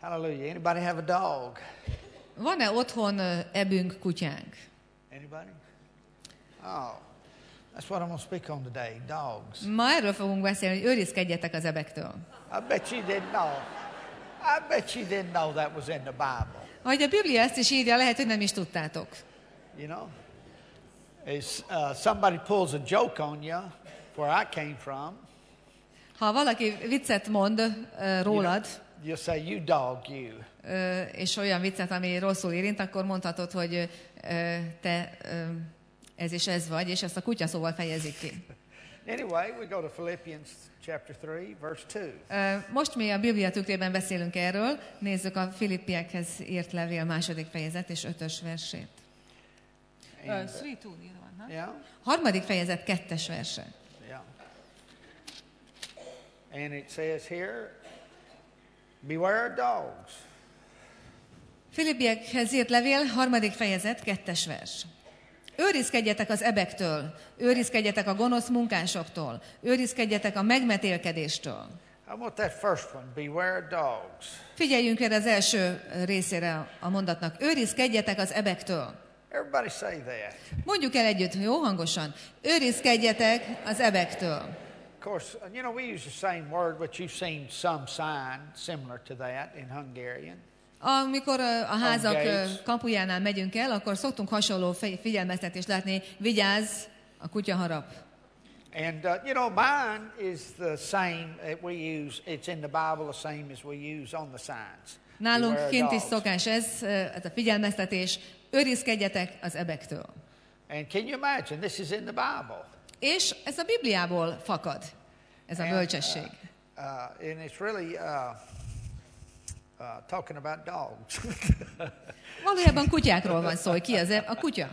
Hallelujah. Anybody have a dog? Van-e otthon ebünk kutyánk? Anybody? Oh, that's what I'm going to speak on today, dogs. Ma erről fogunk beszélni, hogy őrizkedjetek az ebektől. I bet you didn't know that was in the Bible. Ahogy a Biblia ezt is írja, lehet, hogy nem is tudtátok. You know? If somebody pulls a joke on you, where I came from, Ha valaki viccet mond rólad, you'll say, you dog, you. És olyan viccet, ami rosszul érint, akkor mondhatod, hogy te ez és ez vagy, és ezt a kutya szóval fejezik ki. Anyway, we go to Philippians chapter 3, verse 2. Most mi a Biblia tükrében beszélünk erről, nézzük a Filippiekhez írt levél 2. fejezet és 5. versét. 3:2 írva van, Yeah. 3. fejezet 2. verse. Yeah. And it says here, beware of dogs. Filippiekhez írt levél 3. fejezet 2. vers. Őrizkedjetek az ebektől, őrizkedjetek a gonosz munkásoktól, őrizkedjetek a megmetélkedéstől. How about that first one? Beware of dogs. Figyeljünk erre az első részére a mondatnak. Őrizkedjetek az ebektől. Everybody say that. Mondjuk el együtt, jó hangosan. Őrizkedjetek az ebektől. Of course, you know, we use the same word, but you've seen some sign similar to that in Hungarian. Amikor a házak kapujánál megyünk el, akkor szoktunk hasonló figyelmeztetést látni, vigyázz, a kutya harap. And, you know, mine is the same that we use. It's in the Bible the same as we use on the signs. Nálunk kint is szokás ez a figyelmeztetés, őrizkedjetek az ebektől. And can you imagine, this is in the Bible. És ez a Bibliából fakad, ez a bölcsesség. And it's really talking about dogs. Valójában kutyákról van szó, hogy ki az a kutya.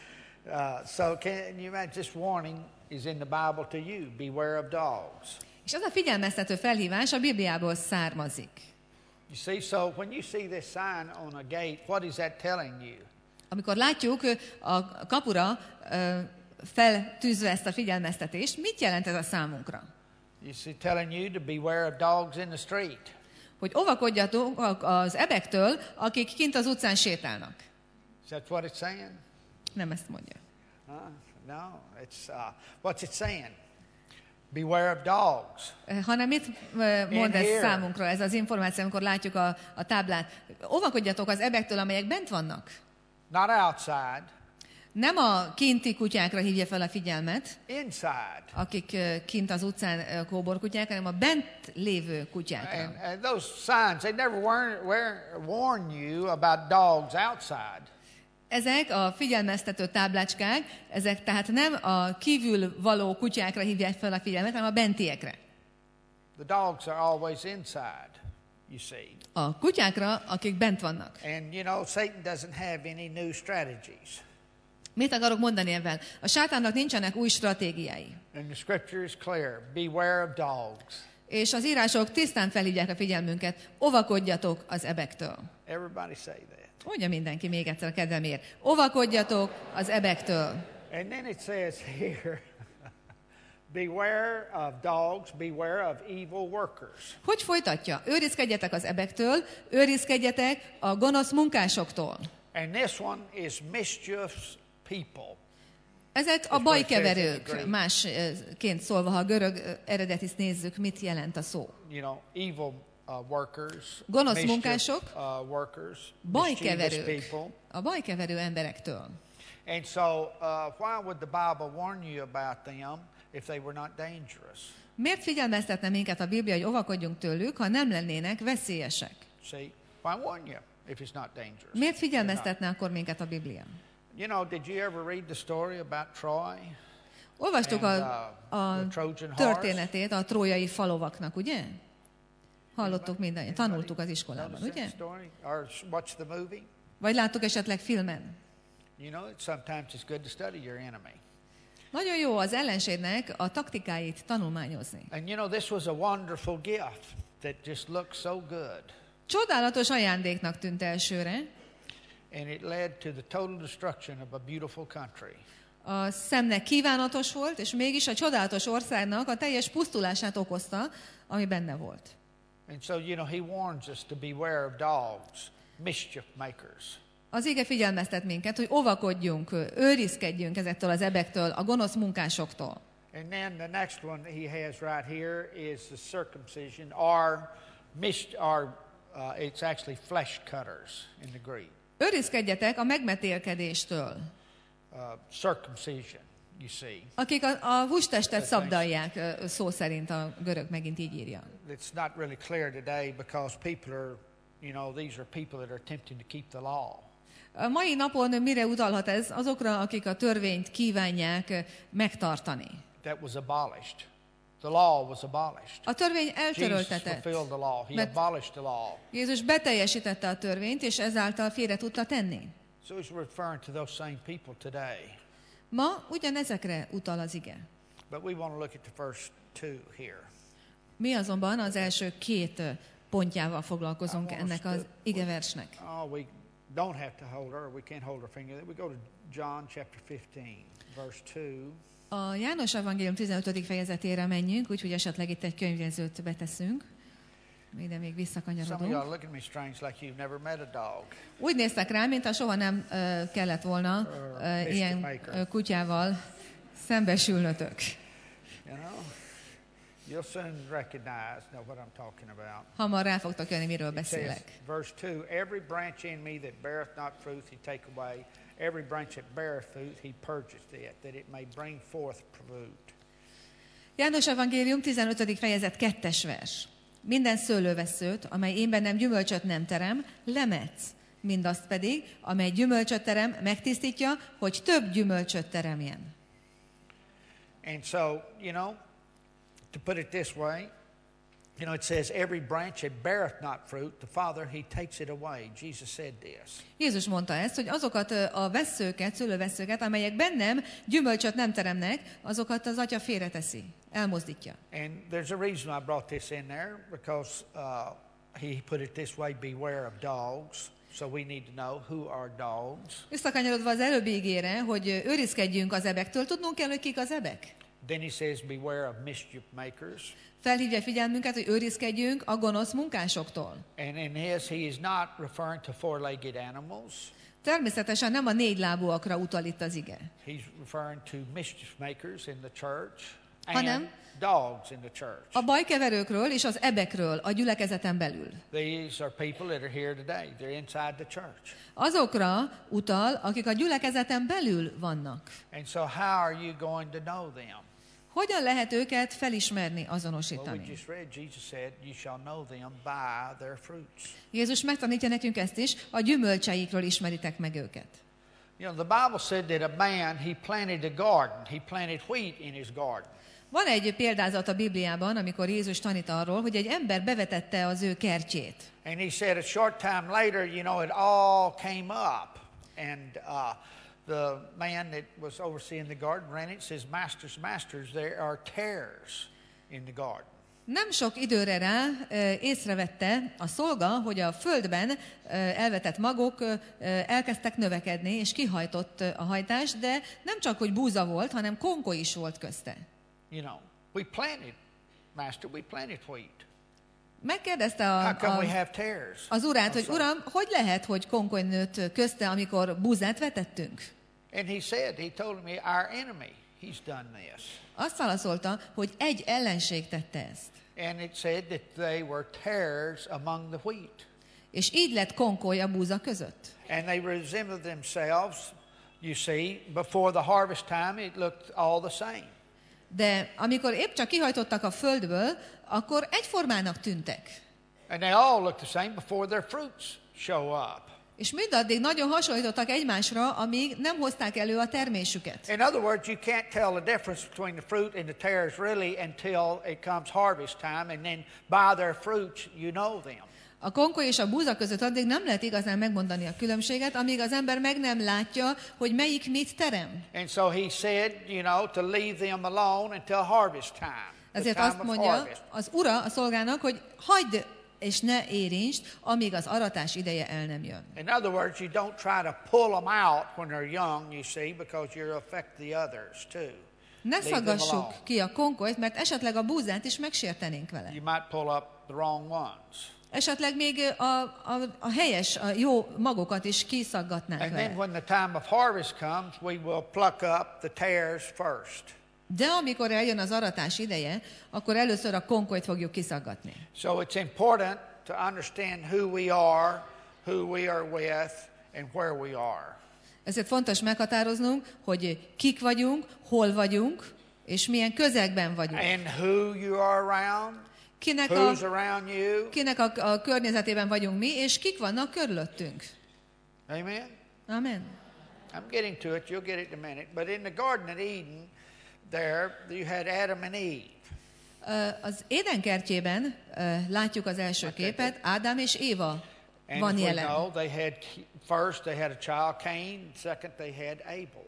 So can you imagine, this warning is in the Bible to you, beware of dogs. És ez a figyelmeztető felhívás a Bibliából származik. You see, so when you see this sign on a gate, what is that telling you? Amikor látjuk a kapura feltűzve ezt a figyelmeztetést, mit jelent ez a számunkra? You see, telling you to beware of dogs in the street. Hogy óvakodjatok az ebektől, akik kint az utcán sétálnak. Is that what it's saying? Nem ezt mondja. No, it's what's it saying? Beware of dogs. Hanem mit mond ez számunkra, ez az információ, amikor látjuk a táblát? Óvakodjatok az ebektől, amelyek bent vannak. Not outside. Nem a kinti kutyákra hívja fel a figyelmet, Inside. akik kint az utcán kóborkutyák, hanem a bent lévő kutyákra. And those signs, they never warn you about dogs outside. Ezek a figyelmeztető táblácskák, ezek tehát nem a kívül való kutyákra hívják fel a figyelmet, hanem a bentiekre. The dogs are always inside, you see. A kutyákra, akik bent vannak. And you know, Satan doesn't have any new strategies. Mit akarok mondani ebben? A sátánnak nincsenek új stratégiái. And the scripture is clear, beware of dogs. És az írások tisztán felhívják a figyelmünket, óvakodjatok az ebektől. Everybody say that. Mondja mindenki még egyszer a kedvemért. Óvakodjatok az ebektől. And then it says here, beware of dogs, beware of evil workers. Hogy folytatja? Őrizkedjetek az ebektől, őrizkedjetek a gonosz munkásoktól. And this one is mischievous people. Ezek a bajkeverők, másként szólva, ha a görög eredetit nézzük, mit jelent a szó. You know, evil workers, gonosz munkások, workers, bajkeverők, a bajkeverő emberektől. And so, why would the Bible warn you about them if they were not dangerous? Miért figyelmeztetne minket a Biblia, hogy óvakodjunk tőlük, ha nem lennének veszélyesek? See, why warn you if it's not dangerous? Miért figyelmeztetne akkor minket a Biblia? You know, did you ever read the story about Troy? Olvastuk a történetét a trójai falovaknak, ugye? Hallottuk mindannyian, tanultuk az iskolában, ugye? Vagy láttuk esetleg filmen? You know, sometimes it's good to study your enemy. Nagyon jó az ellenségnek a taktikáit tanulmányozni. And you know, this was a wonderful gift that just looked so good. Csodálatos ajándéknak tűnt elsőre. And it led to the total destruction of a beautiful country. A szemnek kívánatos volt, és mégis a csodálatos országnak a teljes pusztulását okozta, ami benne volt. And so, he warns us to beware of dogs, mischief makers. Az ige figyelmeztet minket, hogy óvakodjunk, őrizkedjünk ezektől az ebektől, a gonosz munkásoktól. And then the next one he has right here is the circumcision, or it's actually flesh cutters in the Greek. Őrizkedjetek a megmetélkedéstől. Circumcision, you see. Akik a hústestet szabdalják, szó szerint a görög megint így írja. It's not really clear today because people are, these are people that are attempting to keep the law. A mai napon mire utalhat ez? Azokra, akik a törvényt kívánják megtartani. That was abolished. The law was abolished. A törvény Jesus eltöröltetett. fulfilled the law. He abolished the law. Jézus beteljesítette a törvényt, és ezáltal félre tudta tenni. So he's referring to those same people today. Ma ugyanezekre utal az ige. But we want to look at the first two here. Mi azonban az első két pontjával foglalkozunk ennek az igeversnek. We don't have to hold her, we can't hold her finger. We go to John chapter 15, verse 2. A János Evangélium 15. fejezetére menjünk, úgyhogy esetleg itt egy könyvjegyzőt beteszünk. Ide még visszakanyarodunk. Úgy néztek rá, mintha soha nem kellett volna ilyen kutyával szembesülnötök. Hamar rá fogtok jönni, miről beszélek. Verse 2, every branch in me that beareth not fruit, he take away. Every branch that beareth fruit, he purgeth it, that it may bring forth fruit. János Evangélium 15. fejezet 2. vers. Minden szőlővesszőt, amely én bennem gyümölcsöt nem terem, lemetsz. Mindazt pedig, amely gyümölcsöt terem, megtisztítja, hogy több gyümölcsöt teremjen. And so, to put it this way, it says, every branch that beareth not fruit, the Father, he takes it away. Jesus said this. Jézus mondta ezt, hogy azokat a vesszőket, szőlővesszőket, amelyek bennem gyümölcsöt nem teremnek, azokat az Atya félreteszi, elmozdítja. And there's a reason I brought this in there, because he put it this way, beware of dogs. So we need to know who are dogs. Visszakanyarodva az előbbi igére, hogy őrizkedjünk az ebektől, tudnunk kell, hogy kik az ebek. Then he says, beware of mischief makers. Felhívja figyelmünket, hogy őrizkedjünk a gonosz munkásoktól. And in his, he is not referring to four-legged animals. Természetesen nem a négylábúakra utal itt az ige. He's referring to mischief makers in the church hanem dogs in the church. A bajkeverőkről és az ebekről a gyülekezeten belül. These are people that are here today. They're inside the church. Azokra utal, akik a gyülekezeten belül vannak. And so how are you going to know them? Hogyan lehet őket felismerni, azonosítani? Well, we just read, Jesus said, you shall know them by their fruits. Jézus megtanítja nekünk ezt is, a gyümölcseikről ismeritek meg őket. The Bible said that a man, he planted a garden. He planted wheat in his garden. Van egy példázat a Bibliában, amikor Jézus tanít arról, hogy egy ember bevetette az ő kertjét. And he said a short time later, it all came up. And the man that was overseeing the garden ran it, says, Masters, there are tares in the garden. Nem sok időre rá észrevette a szolga, hogy a földben elvetett magok elkezdtek növekedni, és kihajtott a hajtás, de nem csak, hogy búza volt, hanem konkoly is volt közte. We planted, Master, we planted wheat. Megkérdezte az urát, hogy Uram, hogy lehet, hogy konkoly nőtt közte, amikor búzát vetettünk? And he told me, our enemy, he's done this. Azt válaszolta, hogy egy ellenség tette ezt. And it said that they were tares among the wheat. És így lett konkoly a búza között. And they resembled themselves, you see, before the harvest time it looked all the same. De amikor épp csak kihajtottak a földből, akkor egyformának tűntek. And they all look the same before their fruits show up. És mindaddig nagyon hasonlítottak egymásra, amíg nem hozták elő a termésüket. In other words, you can't tell the difference between the fruit and the tares really until it comes harvest time, and then by their fruits you know them. A konkoly és a búza között addig nem lehet igazán megmondani a különbséget, amíg az ember meg nem látja, hogy melyik mit terem. And so he said, to leave them alone until harvest time. Ezért azt mondja az ura a szolgának, hogy hagyd és ne érintsd, amíg az aratás ideje el nem jön. In other words, you don't try to pull them out when they're young, you see, because you'll affect the others too. Ne Leave them szaggassuk alone. ki a konkolyt, mert esetleg a búzát is megsértenénk vele. You might pull up the wrong ones. Esetleg még a helyes, a jó magokat is kiszaggatnánk And then vele. when the time of harvest comes, we will pluck up the tares first. De amikor eljön az aratás ideje, akkor először a konkolyt fogjuk kiszaggatni. So it's important to understand who we are with, and where we are. Ezért fontos meghatároznunk, hogy kik vagyunk, hol vagyunk, és milyen közegben vagyunk. And who you are around, Kinek who's around you. a környezetében vagyunk mi, és kik vannak körülöttünk. Amen? Amen. I'm getting to it. You'll get it in a minute. But in the Garden of Eden, there you had Adam and Eve. Az Éden kertjében látjuk az első képet, Ádám és Éva And van as we jelen. know, first they had a child, Cain. Second, they had Abel.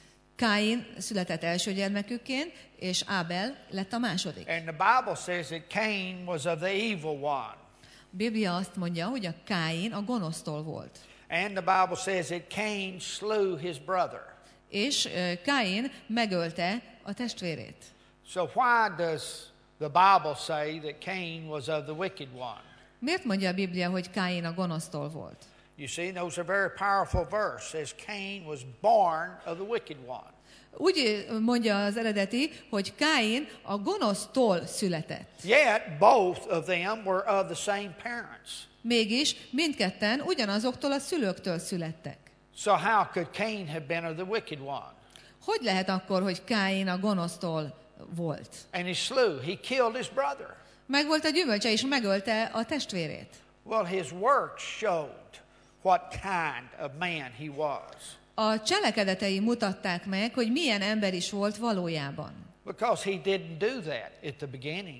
Káin született első gyermekükként, és Ábel lett a második. And the Bible says that Cain was of the evil one. A Biblia azt mondja, hogy a Káin a gonosztól volt. And the Bible says that Cain slew his brother. És Káin megölte a testvérét. So why does the Bible say that Cain was of the wicked one? Miért mondja a Biblia, hogy Káin a gonosztól volt? You see, those are very powerful verse. Says Cain was born of the wicked one. Úgy mondja az eredeti, hogy Káin a gonosztól született. Yet both of them were of the same parents. Mégis mindketten ugyanazoktól a szülőktől születtek. So how could Cain have been of the wicked one? Hogy lehet akkor, hogy Káin a gonosztól volt? And he killed his brother. Megvolt a gyümölcse, és megölte a testvérét. Well, his works showed what kind of man he was. A cselekedetei mutatták meg, hogy milyen ember is volt valójában. Because he didn't do that at the beginning.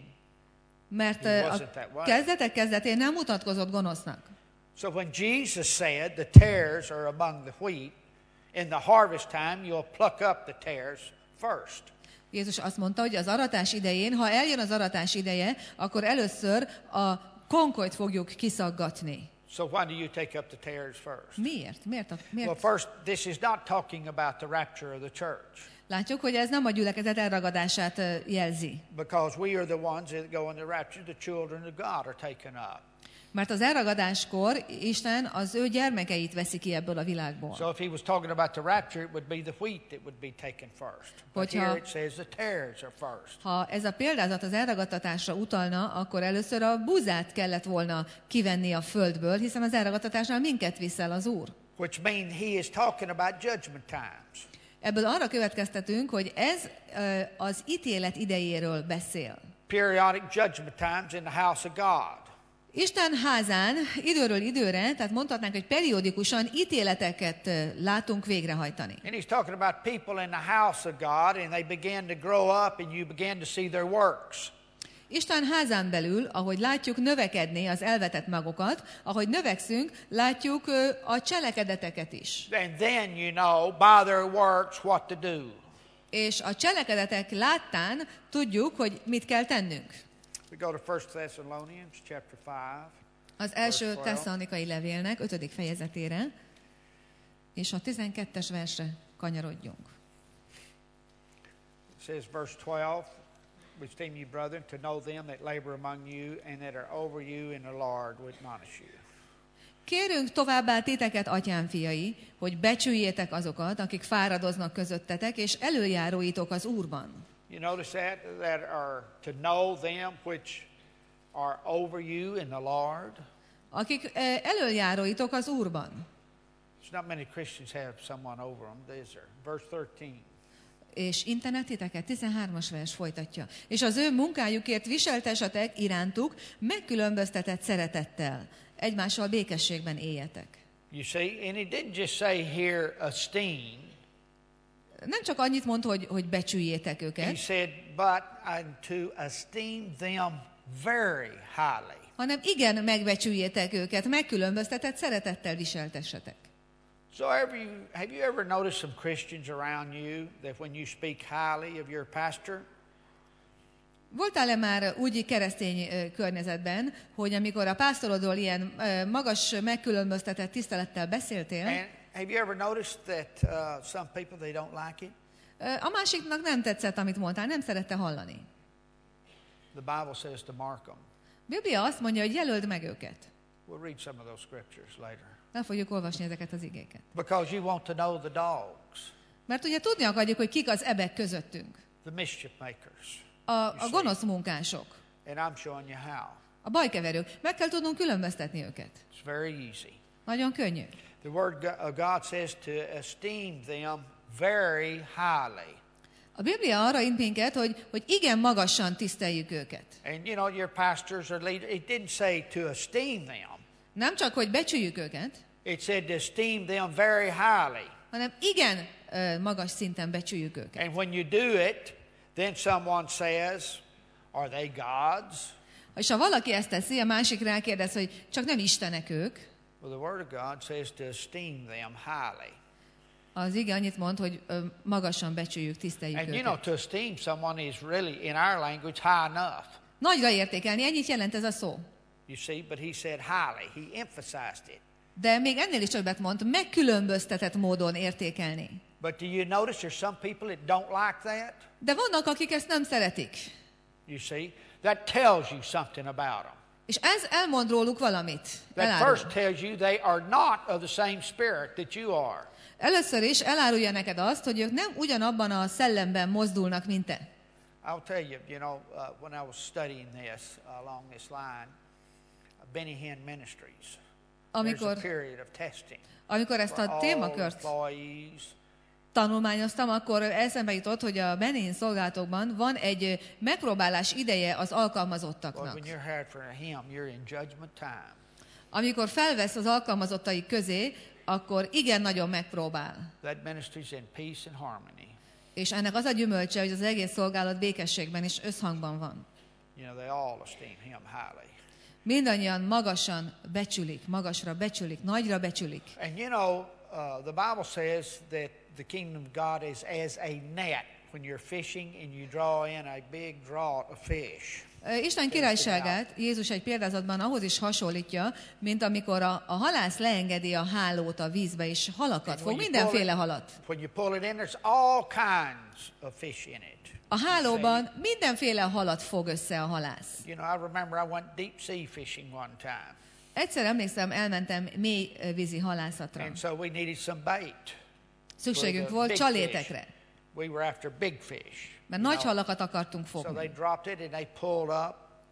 Mert He a wasn't that way. kezdetén nem mutatkozott gonosznak. So when Jesus said the tares are among the wheat, in the harvest time you'll pluck up the tares first. Jézus azt mondta, hogy az aratás idején, ha eljön az aratás ideje, akkor először a konkolyt fogjuk kiszaggatni. So why do you take up the tares first? Miért? Well, Miért? first, this is not talking about the rapture of the church. Látjuk, hogy ez nem a gyülekezet elragadását jelzi. Because we are the ones that go in the rapture, the children of God are taken up. Mert az elragadáskor Isten az ő gyermekeit veszi ki ebből a világból. So if he was talking about the rapture, it would be the wheat that would be taken first. But Hogyha- here it says the tares are first. Ha ez a példázat az elragadtatásra utalna, akkor először a buzát kellett volna kivenni a földből, hiszen az elragadtatásnál minket viszel az Úr. Which means he is talking about judgment times. Ebből arra következtetünk, hogy ez az ítélet idejéről beszél. Periodic judgment times in the house of God. Isten házán időről időre, tehát mondhatnánk, hogy periódikusan ítéleteket látunk végrehajtani. And he's talking about people in the house of God, and they begin to grow up, and you begin to see their works. Isten házán belül, ahogy látjuk növekedni az elvetett magokat, ahogy növekszünk, látjuk a cselekedeteket is. And then you know by their works what to do. És a cselekedetek láttán tudjuk, hogy mit kell tennünk. We go to 1 Thessalonians chapter 5. Az első 12. Tesszalonikai levélnek 5. fejezetére, és a 12-es versre kanyarodjunk. It says, verse 12, we esteem you, brethren, to know them that labor among you and that are over you in the Lord would admonish you. Kérünk továbbá titeket, atyám fiai, hogy becsüljétek azokat, akik fáradoznak közöttetek, és előjáróitok az Úrban. You notice that are to know them which are over you in the Lord. Akik előjáróitok az Úrban. There's not many Christians have someone over them, is there? Verse 13. És internetiteket, 13-as vers folytatja. És az ő munkájukért viseltessetek irántuk megkülönböztetett szeretettel. Egymással békességben éljetek. You see, and he didn't just say here, esteem. Nem csak annyit mond, hogy becsüljétek He őket, said, but to esteem them very highly. hanem igen, megbecsüljétek őket, megkülönböztetett szeretettel viseltessetek. So have you ever noticed some Christians around you that when you speak highly of your pastor, Voltál-e már úgy keresztény környezetben, hogy amikor a pásztorodról ilyen magas, megkülönböztetett tisztelettel beszéltél, and have you ever noticed that some people, they don't like it? A másiknak nem tetszett, amit mondtál, nem szerette hallani. The Bible says to mark them. A Biblia azt mondja, hogy jelöld meg őket. We'll read some of those scriptures later. Nem fogjuk olvasni ezeket az igéket. Because you want to know the dogs, Mert ugye tudni akarjuk, hogy kik az ebek közöttünk. the mischief makers. A gonosz munkások, And I'm showing you how. a bajkeverők. Meg kell tudnunk különböztetni őket. It's very easy. Nagyon könnyű. The Word of God says to esteem them very highly. A Biblia arra int minket, hogy igen magasan tiszteljük őket. And you know, your pastors or leaders, it didn't say to esteem them. Nem csak, hogy becsüljük őket, It said to esteem them very highly. hanem igen magas szinten becsüljük őket. And when you do it, then someone says, are they gods? És ha valaki ezt teszi, a másik rákérdez, hogy csak nem istenek ők, Well, the Word of God says to esteem them highly. az ige annyit mond, hogy magasan becsüljük, tiszteljük And you őket. know, to esteem someone is really, in our language, high enough. Nagyra értékelni, ennyit jelent ez a szó. You see, but he said highly. He emphasized it. De még ennél is többet mond, megkülönböztetett módon értékelni. But do you notice there's some people that don't like that? De vannak, akik ezt nem szeretik. You see, that tells you something about them. És ez elmond róluk valamit. That Elárul. first tells you they are not of the same spirit that you are. Először is elárulja neked azt, hogy ők nem ugyanabban a szellemben mozdulnak, mint te. I'll tell you, you know, when I was studying this along this line, Benny Hinn Ministries, there's a period of testing. Amikor ezt a témakört Employees, tanulmányoztam, akkor eszembe jutott, hogy a Benin szolgálatokban van egy megpróbálás ideje az well, alkalmazottaknak. when you're hired for him, you're in judgment time. Amikor felvesz az alkalmazottai közé, akkor igen nagyon megpróbál. That ministry's in peace and harmony. És ennek az a gyümölcse, hogy az egész szolgálat békességben és összhangban van. You know, they all esteem him highly. Mindannyian magasan becsülik, magasra becsülik, nagyra becsülik. And you know, the Bible says that the kingdom of God is as a net when you're fishing and you draw in a big draught of fish. Isten királyságát Jézus egy példázatban ahhoz is hasonlítja, mint amikor a halász leengedi a hálót a vízbe, és halakat fog, mindenféle halat. When you pull it in, there's all kinds of fish in it. A hálóban mindenféle halat fog össze a halász. You know, I remember I went deep sea fishing one time. Egyszer emlékszem, elmentem mély vízi halászatra. And so we needed some bait. Szükségünk for the volt big csalétekre, fish. We were after big fish. mert you nagy know. halakat akartunk So they fogni. dropped it and they pulled up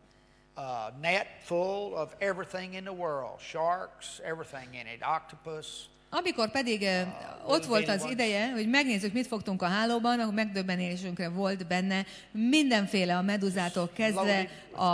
a net full of everything in the world. Sharks, everything in it. Octopus. Amikor pedig ott volt az ideje, hogy megnézzük, mit fogtunk a hálóban, akkor megdöbbenésünkre volt benne mindenféle, a meduzától kezdve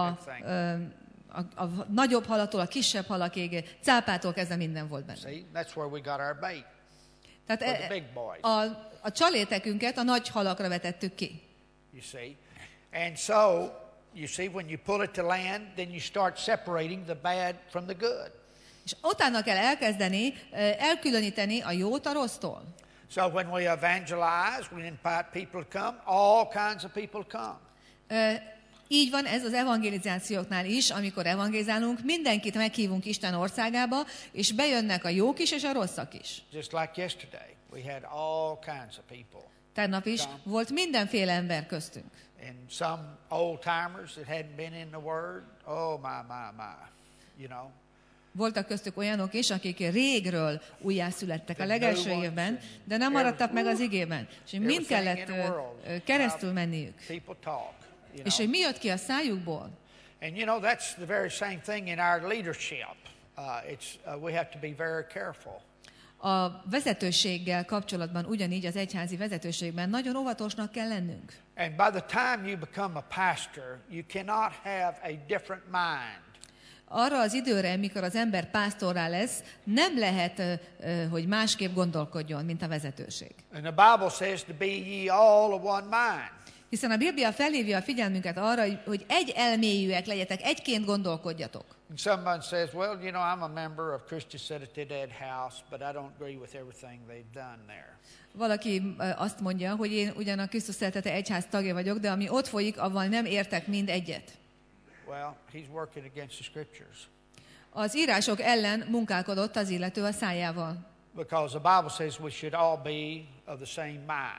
a nagyobb halattól, a kisebb halakig, cápától kezdve minden volt benne. See, that's where we got our bait. For Tehát the big boys. a csalétekünket a nagy halakra vetettük ki. You see. And so, you see, when you pull it to land, then you start separating the bad from the good. És utána kell elkezdeni elkülöníteni a jót a rossztól. So when we evangelize, we invite people to come, all kinds of people come. Így van ez az evangelizációknál is, amikor evangelizálunk, mindenkit meghívunk Isten országába, és bejönnek a jók is, és a rosszak is. Just like yesterday, we had all kinds of people. Tegnap is volt mindenféle ember köztünk. And some old timers that hadn't been in the Word, oh my, you know. Voltak köztük olyanok is, akik régről újjászülettek a legelső évben, de nem maradtak meg az igében. És mind kellett keresztül menniük. People talk, you És know. hogy mi jött ki a szájukból? And you know, that's the very same thing in our leadership. We have to be very careful. A vezetőséggel kapcsolatban ugyanígy az egyházi vezetőségben nagyon óvatosnak kell lennünk. And by the time you become a pastor, you cannot have a different mind. Arra az időre, mikor az ember pásztorrá lesz, nem lehet, hogy másképp gondolkodjon, mint a vezetőség. And the Bible says to be ye all of one mind. Hiszen a Biblia felhívja a figyelmünket arra, hogy egy elmélyűek legyetek, egyként gondolkodjatok. And someone says, well, you know, I'm a member of Christian City House, but I don't agree with everything they've done there. Valaki azt mondja, hogy én ugyan a Krisztus Szeretete Egyház tagja vagyok, de ami ott folyik, avval nem értek mind egyet. Well, he's working against the scriptures. Az írások ellen munkálkodott az illető a szájával. Because the Bible says we should all be of the same mind.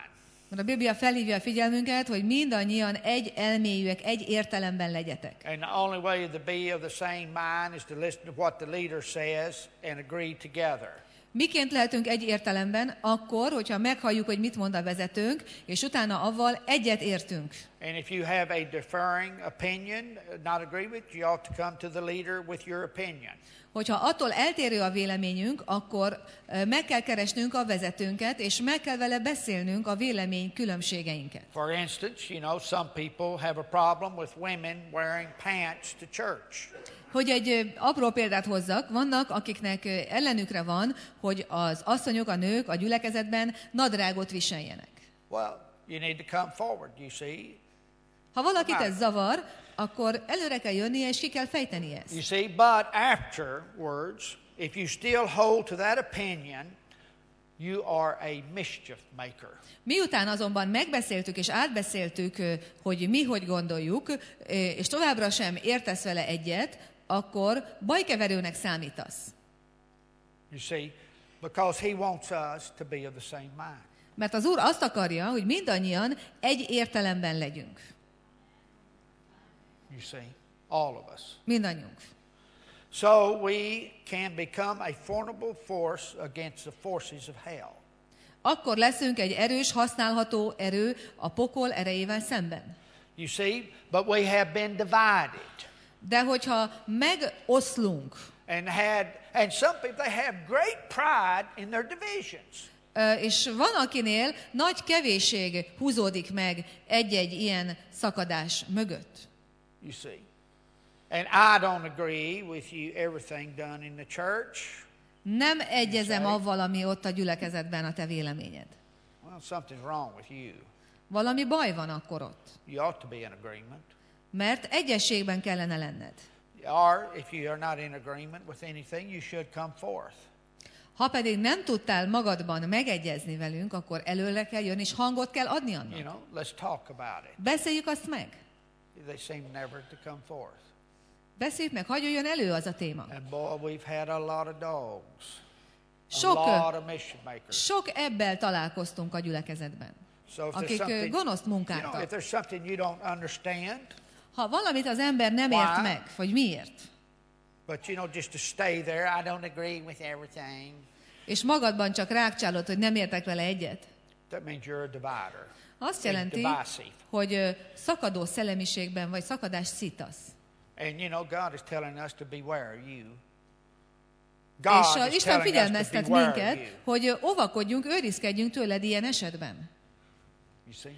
Mert a Biblia felhívja a figyelmünket, hogy mindannyian egy elméjűek, egy értelemben legyetek. And the only way to be of the same mind is to listen to what the leader says and agree together. Miként lehetünk egy értelemben? Akkor, hogyha meghalljuk, hogy mit mond a vezetőnk, és utána avval egyet értünk. And if you have a differing opinion, not agree with, you ought to come to the leader with your opinion. Hogyha attól eltérő a véleményünk, akkor meg kell keresnünk a vezetőnket, és meg kell vele beszélnünk a vélemény különbségeinket. For instance, some people have a problem with women wearing pants to church. Hogy egy apró példát hozzak, vannak, akiknek ellenükre van, hogy az asszonyok, a nők a gyülekezetben nadrágot viseljenek. Well, you need to come forward, you see. Ha valakit ez zavar, akkor előre kell jönnie, és ki kell fejteni ezt. You see, but afterwards, if you still hold to that opinion, you are a mischief maker. Miután azonban megbeszéltük és átbeszéltük, hogy mi hogy gondoljuk, és továbbra sem értesz vele egyet, akkor bajkeverőnek számítasz. You see, because he wants us to be of the same mind. Mert az Úr azt akarja, hogy mindannyian egy értelemben legyünk. You see, all of us. Mindannyiunk. So we can become a formidable force against the forces of hell. Akkor leszünk egy erős, használható erő a pokol erejével szemben. You see, but we have been divided. De hogyha megoszlunk, and some people, they have great pride in their divisions. És van, akinél nagy kevésség húzódik meg egy-egy ilyen szakadás mögött. You see. And I don't agree with you everything done in the church. Nem egyezem avval, ami ott a gyülekezetben a te véleményed. Well, something's wrong with you. Valami baj van akkor ott. You ought to be in agreement. Mert egyességben kellene lenned. Or if you are not in agreement with anything, you should come forth. Ha pedig nem tudtál magadban megegyezni velünk, akkor előre kell jönni, és hangot kell adni annak. Let's talk about it. Beszéljük azt meg. They seem never to come forth. Beszéljük meg, hagyj jöjjön elő az a téma. And boy, we've had a lot of dogs. A lot of mission makers. Sok ebbel találkoztunk a gyülekezetben, akik gonoszt munkáltak. If there's something you don't understand, ha valamit az ember nem ért meg, vagy miért? But just to stay there, I don't agree with everything. És magadban csak rákcsálod, hogy nem értek vele egyet. That means you're a divider. Azt jelenti, hogy szakadó szellemiségben vagy szakadás szítasz. And God is telling us to beware you. És Isten figyelmeztet minket, hogy óvakodjunk, őrizkedjünk tőled ilyen esetben. You see?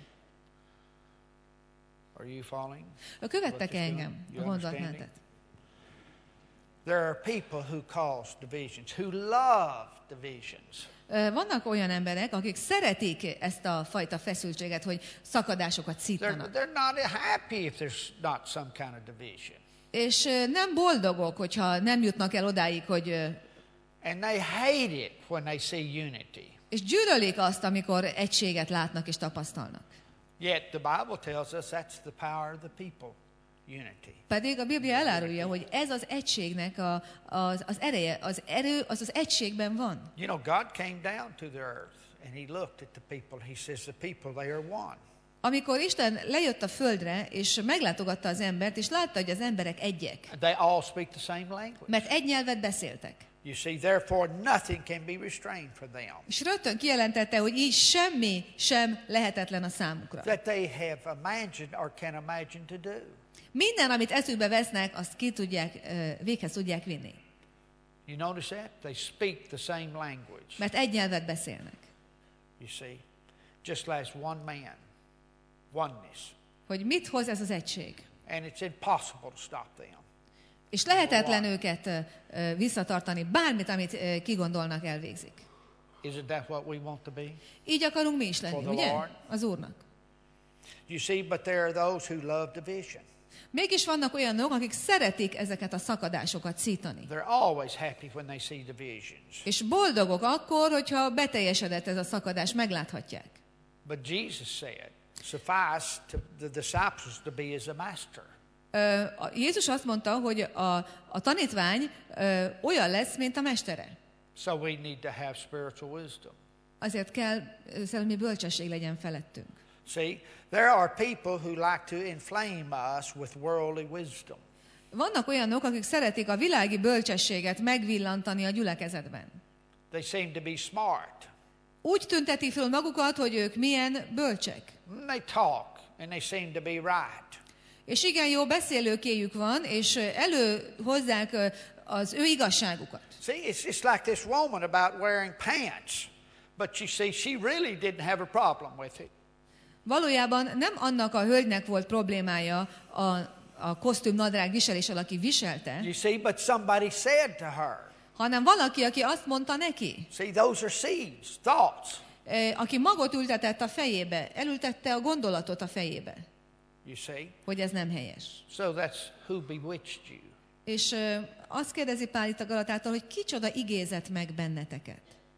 Are you following? Követtek engem a gondolatmenetet. There are people who cause divisions, who love divisions. Vannak olyan emberek, akik szeretik ezt a fajta feszültséget, hogy szakadásokat szítanak. They're not happy if there's not some kind of division. És nem boldogok, hogyha nem jutnak el odáig, hogy... And they hate it when they see unity. És gyűlölik azt, amikor egységet látnak és tapasztalnak. Yet the Bible tells us that's the power of the people. Unity. Pedig a Biblia elárulja, hogy ez az egységnek az ereje, az erő az egységben van. God came down to the earth and he looked at the people. He says the people, they are one. Amikor Isten lejött a földre, és meglátogatta az embert, és látta, hogy az emberek egyek. They all speak the same language. Mert egy nyelvet beszéltek. You see, therefore nothing can be restrained from them. És rögtön kijelentette, hogy így semmi sem lehetetlen a számukra. That they have imagined or can imagine to do. Minden, amit eszükbe vesznek, azt véghez tudják vinni. You notice that? They speak the same language. Mert egy nyelvet beszélnek. You see, just like one man, oneness. Hogy mit hoz ez az egység? And it's impossible to stop them. És lehetetlen őket visszatartani, bármit, amit kigondolnak, elvégzik. Isn't that what we want to be? Így akarunk mi is lenni, ugye? Lord. Az Úrnak. You see, but there are those who love division. Mégis vannak olyanok, akik szeretik ezeket a szakadásokat szítani. They're always happy when they see divisions. És boldogok akkor, hogyha beteljesedett ez a szakadás, megláthatják. But Jesus said, suffice to the disciples to be as a master. Jézus azt mondta, hogy a tanítvány olyan lesz, mint a mestere. So we need to have spiritual wisdom. Azért kell szellemi bölcsesség legyen felettünk. See, there are people who like to inflame us with worldly wisdom. Vannak olyanok, akik szeretik a világi bölcsességet megvillantani a gyülekezetben. They seem to be smart. Úgy tüntetik föl magukat, hogy ők milyen bölcsek. They talk and they seem to be right. És igen jó beszélőkéjük van, és előhozzák az ő igazságukat. See, it's like this woman about wearing pants. But you see, she really didn't have a problem with it. Valójában nem annak a hölgynek volt problémája a kosztüm nadrág viseléssel, aki viselte, You see, but somebody said to her. hanem valaki, aki azt mondta neki, See, those are seeds, thoughts. aki magot ültetett a fejébe, elültette a gondolatot a fejébe, You see? hogy ez nem helyes. So that's who bewitched you. És azt kérdezi Pál itt a Galatától, hogy kicsoda igézett meg benneteket.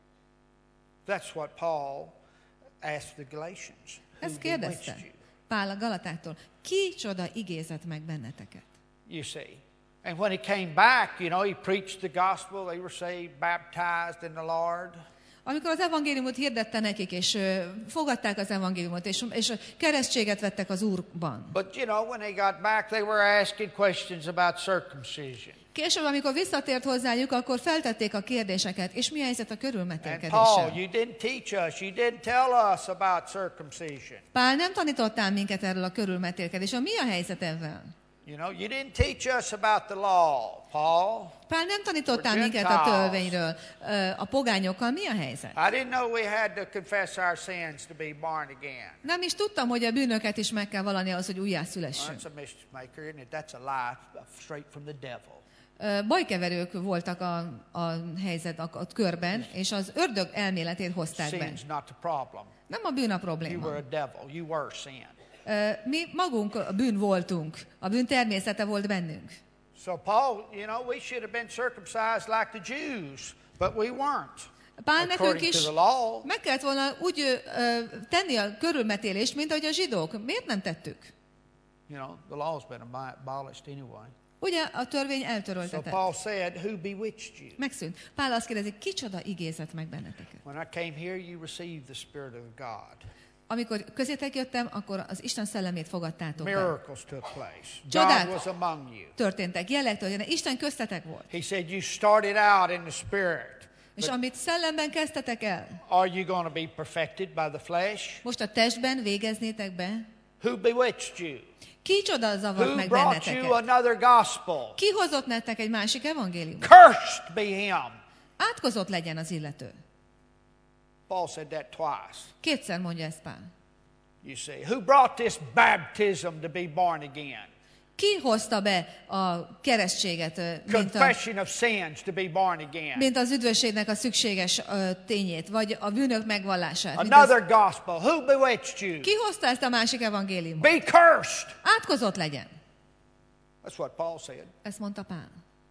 That's what Paul asked the Galatians. Who Ezt kérdezte bewitched you? Pál a Galatától. Kicsoda igézett meg benneteket. You see. And when he came back, you know, he preached the gospel. They were saved, baptized in the Lord. Amikor az evangéliumot hirdette nekik, és fogadták az evangéliumot, és keresztséget vettek az Úrban. But, you know, when they got back, they were asking questions about circumcision. Később, amikor visszatért hozzájuk, akkor feltették a kérdéseket, és mi a helyzet a And Paul, körülmetélkedéssel? you didn't teach us, you didn't tell us about circumcision. Pál, nem tanítottál minket erről a körülmetélkedésről. Mi a helyzet ezzel? You know, you didn't teach us about the law, Paul. Pál, nem tanítottál For minket a Gentiles. törvényről. A pogányokkal mi a helyzet? I didn't know we had to confess our sins to be born again. Nem is tudtam, hogy a bűnöket is meg kell vallani ahhoz, hogy újjászülessünk. That's a mischief maker, isn't it? That's a lie straight from the devil. Bajkeverők voltak a helyzet a körben, és az ördög elméletét hozták be. Sin's not the problem. Nem a bűn a You probléma. were a devil. You were sin. Mi magunk a bűn voltunk. A bűn természete volt bennünk. So Paul, you know, we should have been circumcised like the Jews, but we weren't. Pál, nekünk According to is the law. meg kellett volna úgy tenni a körülmetélést, mint ahogy a zsidók. Miért nem tettük? You know, the law's been abolished anyway. Ugye a törvény So eltöröltetett. Paul said, who bewitched you? Megszűnt. Pál azt kérdezi, kicsoda igézett meg benneteket. When I came here, you received the Spirit of God. Amikor közétek jöttem, akkor az Isten szellemét fogadtátok be. Miracles took place. Csodák God was among you. történtek, jelek történtek. Isten köztetek volt. He said, you started out in the Spirit. És amit szellemben kezdtetek el, Are you going to be perfected by the flesh? most a testben végeznétek be? Who bewitched you? Kicsoda zavart Who meg brought you benneteket? another gospel? Ki hozott nektek egy másik evangéliumot? Cursed be him. Átkozott legyen az illető. Paul said that twice. Kétszer mondja ezt Pál. You see, who brought this baptism to be born again? Ki hozta be a keresztséget, Confession of sins to be born again. mint az üdvösségnek a szükséges tényét, vagy a bűnök megvallását? Another gospel. Who bewitched you? Ki hozta ezt a másik evangéliumot? Be cursed. Átkozott legyen. That's what Paul said. Ezt mondta Pál.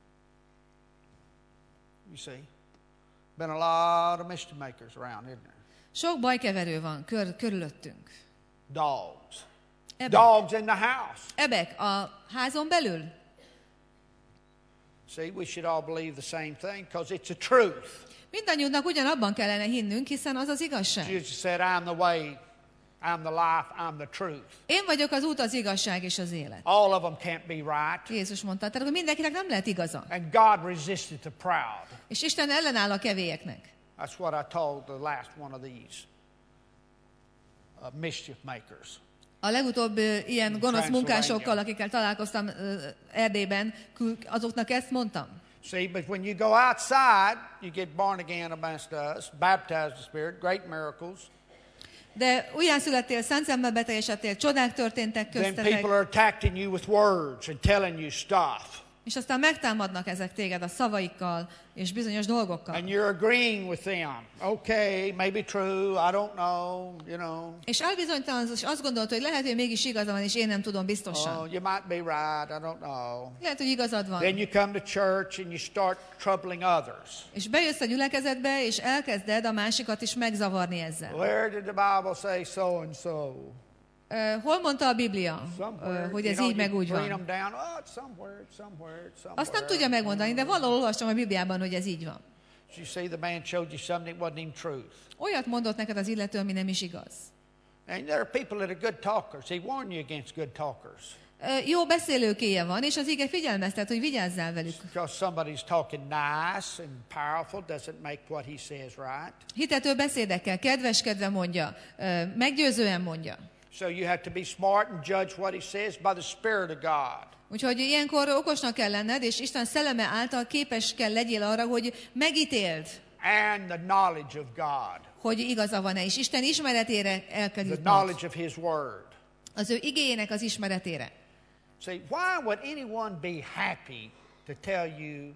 You see, been a lot of mischief makers around, isn't there? Sok bajkeverő van körülöttünk. Dogs. Ebek. Dogs in the house. Ebek a házon belül. See, we should all believe the same thing because it's a truth. Mindannyiunknak ugyanabban kellene hinnünk, hiszen az az igazság. Jesus said, I'm the way, I'm the life, I'm the truth. Én vagyok az út, az igazság és az élet. All of them can't be right. Jézus mondta, tehát akkor mindenkinek nem lehet igaza. And God resisted the proud. És Isten ellenáll a kevélyeknek. That's what I told the last one of these mischief makers. A legutóbb ilyen gonosz munkásokkal, akikkel találkoztam Erdélyben, azoknak ezt mondtam. See, but when you go outside, you get born again amongst us, baptized in the Spirit, great miracles. De újjászülettél, szent szemmel beteljesedtél, csodák történtek Then köztetek, people are attacking you with words and telling you stuff. és aztán megtámadnak ezek téged a szavaikkal és bizonyos dolgokkal. And you're agreeing with them. Okay, maybe true, I don't know, you know. És elbizonytalan, és azt gondolod, hogy lehet, hogy mégis igaza van, és én nem tudom biztosan. Oh, you might be right, I don't know. Lehet, hogy igazad van. Then you come to church and you start troubling others. És bejössz a gyülekezetbe, és elkezded a másikat is megzavarni ezzel. Where did the Bible say so and so? Hol mondta a Biblia, hogy ez így meg úgy Bring van? them down. Oh, it's somewhere, it's somewhere, it's somewhere. Azt nem tudja megmondani, de valahol olvastam a Bibliában, hogy ez így van. You see, the man showed you something that wasn't even truth. Olyat mondott neked az illető, ami nem is igaz. And there are people that are good talkers. He warned you against good talkers. Jó beszélőkéje van, és az ige figyelmeztet, hogy vigyázzál velük. Because somebody's talking nice and powerful doesn't make what he says right. Hitető beszédekkel, kedveskedve mondja, meggyőzően mondja. So you have to be smart and judge what he says by the Spirit of God. Úgyhogy ilyenkor okosnak kell lenned, és Isten szelleme által képes kell legyél arra, hogy megítéld. And the knowledge of God. Hogy igaza van-e, és Isten ismeretére el kell The jutnod. knowledge of his word. Az ő igéjének az ismeretére. See, why would anyone be happy to tell you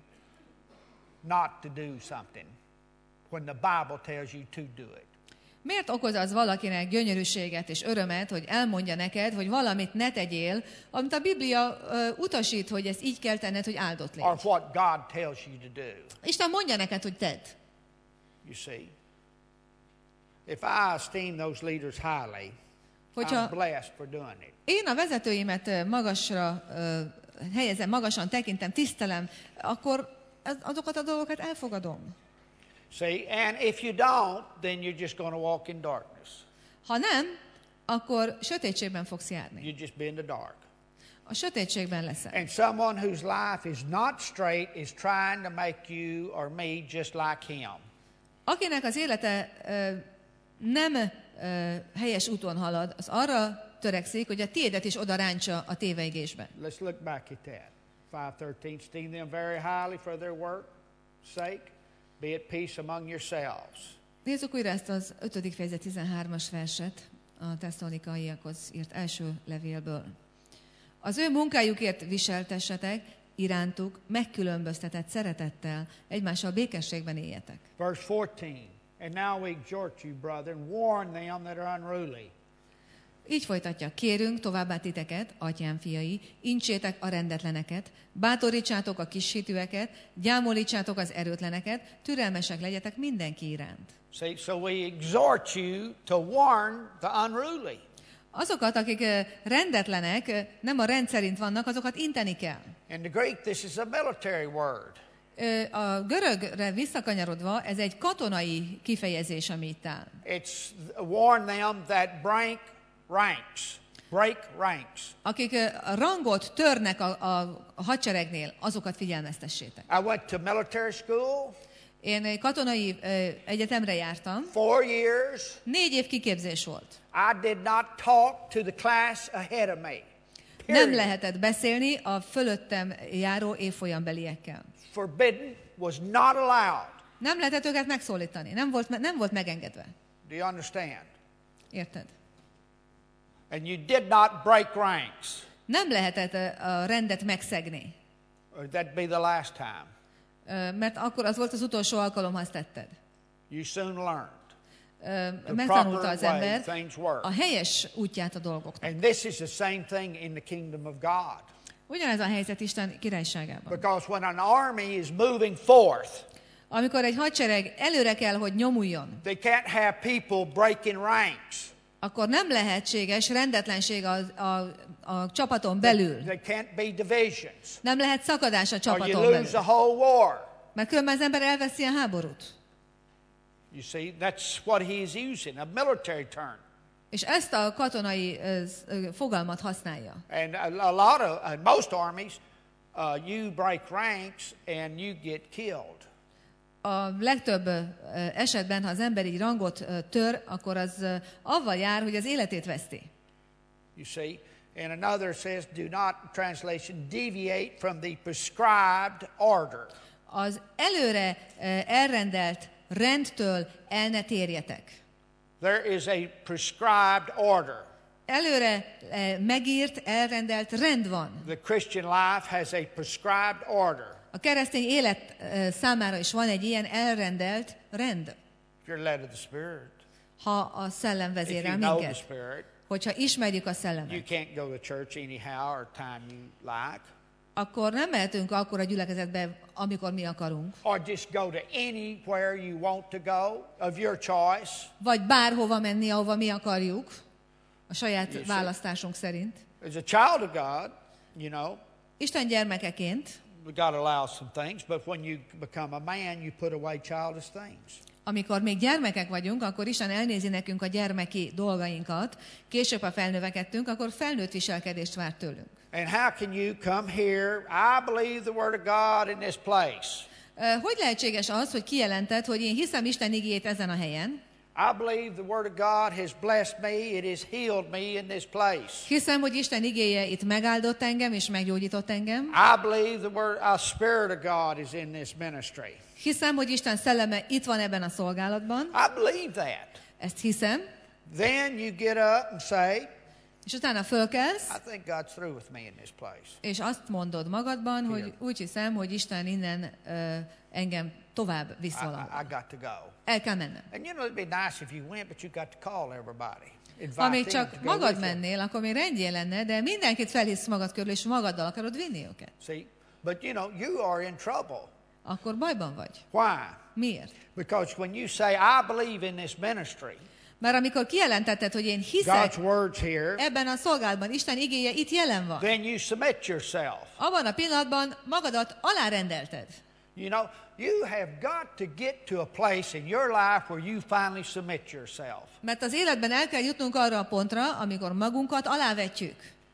not to do something when the Bible tells you to do it? Miért okoz az valakinek gyönyörűséget és örömet, hogy elmondja neked, hogy valamit ne tegyél, amit a Biblia utasít, hogy ezt így kell tenned, hogy áldott légy? Or what God tells you to do? Isten mondja neked, hogy tedd. You see, if I esteem those leaders highly, I'm blessed for doing it. Én a vezetőimet magasra helyezem, magasan tekintem, tisztelem, akkor azokat a dolgokat elfogadom. See, and if you don't, then you're just going to walk in darkness. Ha nem, akkor sötétségben fogsz járni. You just be in the dark. A sötétségben leszel. And someone whose life is not straight is trying to make you or me just like him. Akinek az élete nem helyes úton halad, az arra törekszik, hogy a tiédet is oda ráncsa a téveigésbe. Let's look back at that. 5:13, esteem them very highly for their work's sake. Be at peace among yourselves. Nézzük újra ezt az 5. fejezet 13-as verset a tesszalonikaiakhoz írt első levélből. Az ő munkájukért viseltessetek, irántuk megkülönböztetett szeretettel, egymással békességben éljetek. Verse 14. And now we exhort you, brethren, warn them that are unruly. Így folytatja, kérünk továbbá titeket, atyám fiai, incsétek a rendetleneket, bátorítsátok a kishitűeket, gyámolítsátok az erőtleneket, türelmesek legyetek mindenki iránt. See, so we exhort you to warn the unruly. Azokat, akik rendetlenek, nem a rend szerint vannak, azokat inteni kell. In the Greek, this is a military word. A görögre visszakanyarodva, ez egy katonai kifejezés, ami itt áll. It's warn them that break ranks. Akik a rangot törnek a hadseregnél, azokat figyelmeztessétek. I went to military school. Én egy katonai egyetemre jártam. 4 years. 4 év kiképzés volt. I did not talk to the class ahead of me. Nem lehetett beszélni a fölöttem járó évfolyambeliekkel. Forbidden, was not allowed. Nem lehetett őket megszólítani, nem volt megengedve. Do you understand? Érted? And you did not break ranks. Nem lehetett a rendet megszegni. Or that'd be the last time. Mert akkor az volt az utolsó alkalom, ha azt tetted. You soon learned. Megtanulta az ember a helyes útját a dolgoknak. And this is the same thing in the kingdom of God. Ugyanez a helyzet Isten királyságában. Because when an army is moving forth, amikor egy hadsereg előre kell, hogy nyomuljon, they can't have people breaking ranks. Akkor nem lehetséges rendetlenség a csapaton belül. There can't be divisions. Nem lehet szakadás a Or csapaton you belül. lose the whole war. Mert különben az ember elveszi a háborút. You see, that's what he is using, a military term. És ezt a katonai fogalmat használja. And a lot of, most armies, you break ranks and you get killed. A legtöbb esetben, ha az ember így rangot tör, akkor az avval jár, hogy az életét veszti. You see, and another says, do not, translation, deviate from the prescribed order. Az előre elrendelt rendtől el ne térjetek. There is a prescribed order. Előre megírt, elrendelt rend van. The Christian life has a prescribed order. A keresztény élet számára is van egy ilyen elrendelt rend. If you're led of the Spirit, ha a szellem if vezérel you know the minket, Spirit, hogyha ismerjük a you szellemet, can't go to church anyhow or time you like. akkor nem mehetünk akkor a gyülekezetbe, amikor mi akarunk. Or just go to anywhere you want to go of your choice. Vagy bárhova menni, ahova mi akarjuk, a saját választásunk szerint. As a child of God, you know, Isten gyermekeként, God allows some things, but when you become a man, you put away childish things. Amikor még gyermekek vagyunk, akkor Isten elnézi nekünk a gyermeki dolgainkat. Később, ha felnövekedtünk, akkor felnőtt viselkedést vár tőlünk. And how can you come here? I believe the word of God in this place. Hogy lehetséges az, hogy kijelented, hogy én hiszem Isten igéjét ezen a helyen? I believe the word of God has blessed me. It has healed me in this place. Hiszem, hogy Isten igéje itt megáldott engem és meggyógyított engem. I believe the Spirit of God is in this ministry. Hiszem, hogy Isten szelleme itt van ebben a szolgálatban. I believe that. Ezt hiszem. Then you get up and say, És utána fölkelsz, I think God's through with me in this place. és azt mondod magadban, hogy úgy hiszem, hogy Isten innen engem tovább visz I valahol. got to go. El kell mennem. And you know, it'd be nice if you went, but you got to call everybody. Ha még Invite them to csak go magad with you. mennél, akkor még rendjén lenne, de mindenkit felhisz magad körül, és magaddal akarod vinni őket. See, but you know, you are in trouble. Akkor bajban vagy. Why? Miért? Because when you say, I believe in this ministry, Mert amikor kijelentetted, hogy én hiszek God's word's here, ebben a szolgálatban, Isten igéje itt jelen van, then you submit yourself. abban a pillanatban magadat alárendelted. You know, you have got to get to a place in your life where you finally submit yourself. Mert az életben el kell jutnunk arra a pontra, amikor magunkat alávetjük.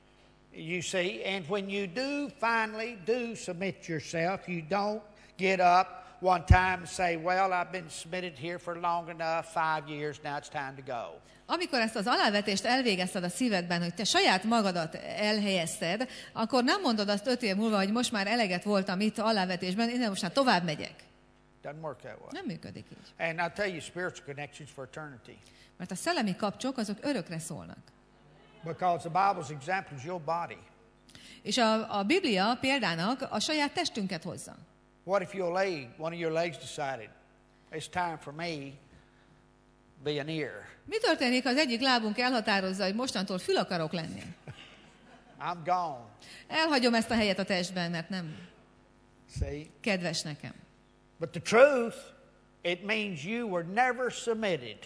You see, and when you finally do submit yourself, you don't get up one time and say, well, I've been submitted here for long enough, 5 years, now it's time to go. Amikor ezt az alávetést elvégezted a szívedben, hogy te saját magadat elhelyezted, akkor nem mondod azt 5 év múlva, hogy most már eleget voltam itt alávetésben, én most már tovább megyek. Doesn't work that way. Nem működik így. And I'll tell you, spiritual connections for eternity. Mert a szellemi kapcsok azok örökre szólnak. Because the Bible's example is your body. És a Biblia példának a saját testünket hozza. What if one of your legs decided, it's time for me to be an ear? Mi történik, ha az egyik lábunk elhatározza, hogy mostantól fül akarok lenni? I'm gone. Elhagyom ezt a helyet a testben, mert nem See? kedves nekem. But the truth, it means you were never submitted.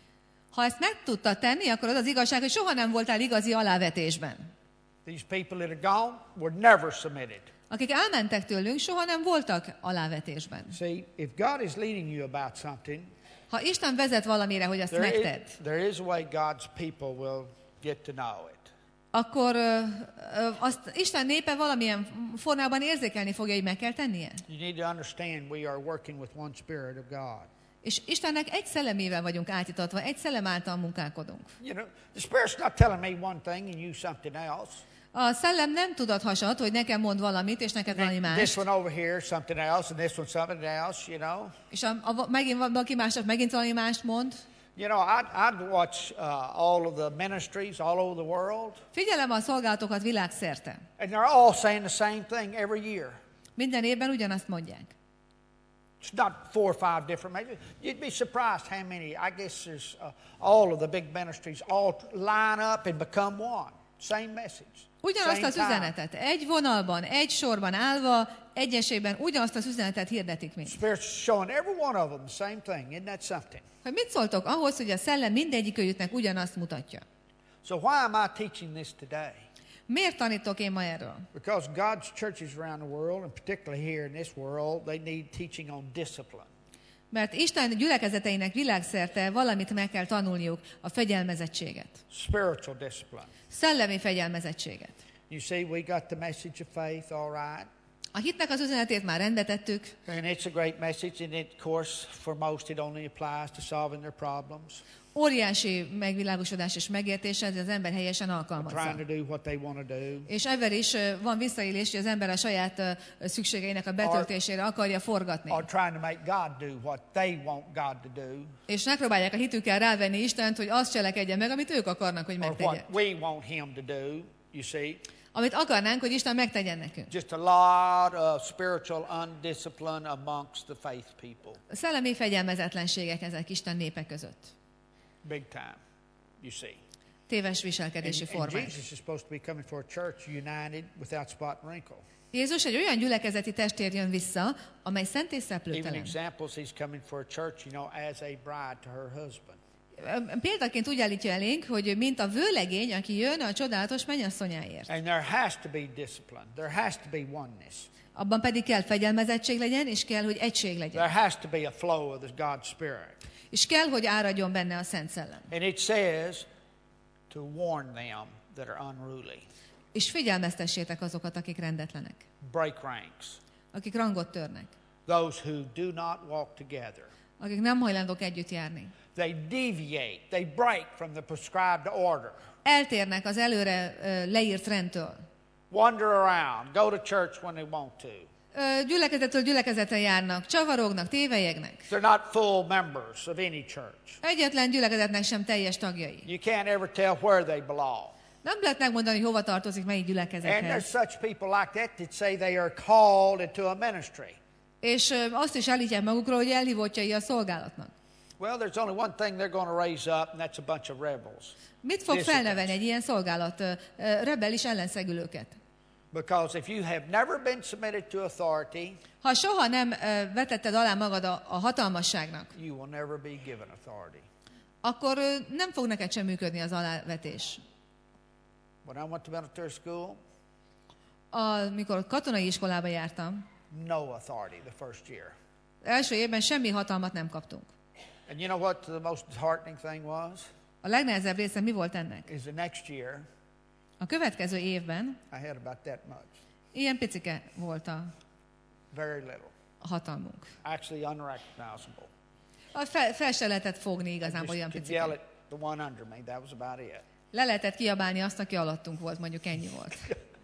Ha ezt meg tudtad tenni, akkor az az igazság, hogy soha nem voltál igazi alávetésben. These people that are gone were never submitted. Akik elmentek tőlünk, soha nem voltak alávetésben. See, if God is leading you about something, Ha Isten vezet valamire, hogy azt megtedd, there is a way God's people will get to know it. akkor azt Isten népe valamilyen formában érzékelni fogja, hogy meg kell tennie. You need to understand we are working with one Spirit of God. És Istennek egy szellemével vagyunk átítatva, egy szellem által munkálkodunk. You know, the Spirit's not telling me one thing and you something else. A szellem nem tudathasad, hogy nekem mond valamit, és neked valami This más. one over here something else and this one something else, you know. És megint valaki másnak megint valami mást mond. You know, I'd watch all of the ministries all over the world, Figyelem a szolgálatokat világszerte. and they're all saying the same thing every year. Minden évben ugyanazt mondják. It's not 4 or 5 different messages. You'd be surprised how many. I guess there's all of the big ministries all line up and become one. Same message. Ugyanazt same az time. üzenetet, egy vonalban, egy sorban állva, egyeségben ugyanazt az üzenetet hirdetik mind. Spirit's showing every one of them the same thing. Isn't that something? Hogy mit szóltok ahhoz, hogy a szellem mindegyikőjüknek ugyanazt mutatja? So why am I teaching this today? Miért tanítok én ma erről? Because God's churches around the world, and particularly here in this world, they need teaching on discipline. Mert Isten gyülekezeteinek világszerte valamit meg kell tanulniuk, a fegyelmezettséget. Spiritual discipline. Szellemi fegyelmezettséget. You see, we got the message of faith, all right? A hitnek az üzenetét már rendbe tettük, And it's a great message, and of course, for most, it only applies to solving their problems, óriási megvilágosodás és megértés, ez az ember helyesen alkalmazza. trying to do what they want to do. És ebben is van visszaélés, hogy az ember a saját szükségeinek a betöltésére akarja forgatni. Or trying to make God do what they want God to do, És megpróbálják a hitükkel rávenni Istent, hogy azt cselekedje meg, amit ők akarnak, hogy or megtegye. what we want Him to do, you see. Amit akarnánk, hogy Isten megtegyen nekünk. Just a lot of spiritual undiscipline amongst the faith people. A szellemi fegyelmezetlenségek ezek Isten népe között. Big time, you see. Téves viselkedési And formák. Jesus is supposed to be coming for a church united without spot and wrinkle. Jézus egy olyan gyülekezeti testért jön vissza, amely szent és Even szeplőtelen. examples, He's coming for a church, you know, as a bride to her husband. Példaként úgy állítja elénk, hogy mint a vőlegény, aki jön a csodálatos mennyasszonyáért. And there has to be discipline. There has to be oneness. Abban pedig kell fegyelmezettség legyen, és kell, hogy egység legyen. There has to be a flow of the God's Spirit. És kell, hogy áradjon benne a Szent Szellem. And it says to warn them that are unruly. És figyelmeztessétek azokat, akik rendetlenek, Break ranks. akik rangot törnek, Those who do not walk together. akik nem hajlandók együtt járni. They deviate. They break from the prescribed order. Eltérnek az előre leírt rendtől. Wander around. Go to church when they want to. Gyülekezetről gyülekezetre járnak, csavarognak, tévelyegnek. They're not full members of any church. Egyetlen gyülekezetnek sem teljes tagjai. You can't ever tell where they belong. Nem lehet megmondani, hova tartozik melyik And there's gyülekezethez. such people like that that say they are called into a ministry. És azt is állítják magukról, hogy elhívottjai a szolgálatnak. Well, there's only one thing they're going to raise up, and that's a bunch of rebels. Mit fog felnevelni egy ilyen szolgálat? Rebelis ellenszegülőket. Because if you have never been submitted to authority, Ha soha nem vetetted alá magad a hatalmasságnak, you will never be given authority. akkor nem fog neked sem működni az alávetés. When I went to military school, Amikor katonai iskolába jártam, no authority the first year. első évben semmi hatalmat nem kaptunk. And you know what the most disheartening thing was? A legnehezebb része mi volt ennek? Is the next year A következő évben I had about that much. ilyen picike volt a Very little. hatalmunk. Actually unrecognizable. Fel se lehetett fogni I igazán olyan just could yell picike. at the one under me. That was about it. Le lehetett kiabálni azt, aki alattunk volt, mondjuk ennyi volt.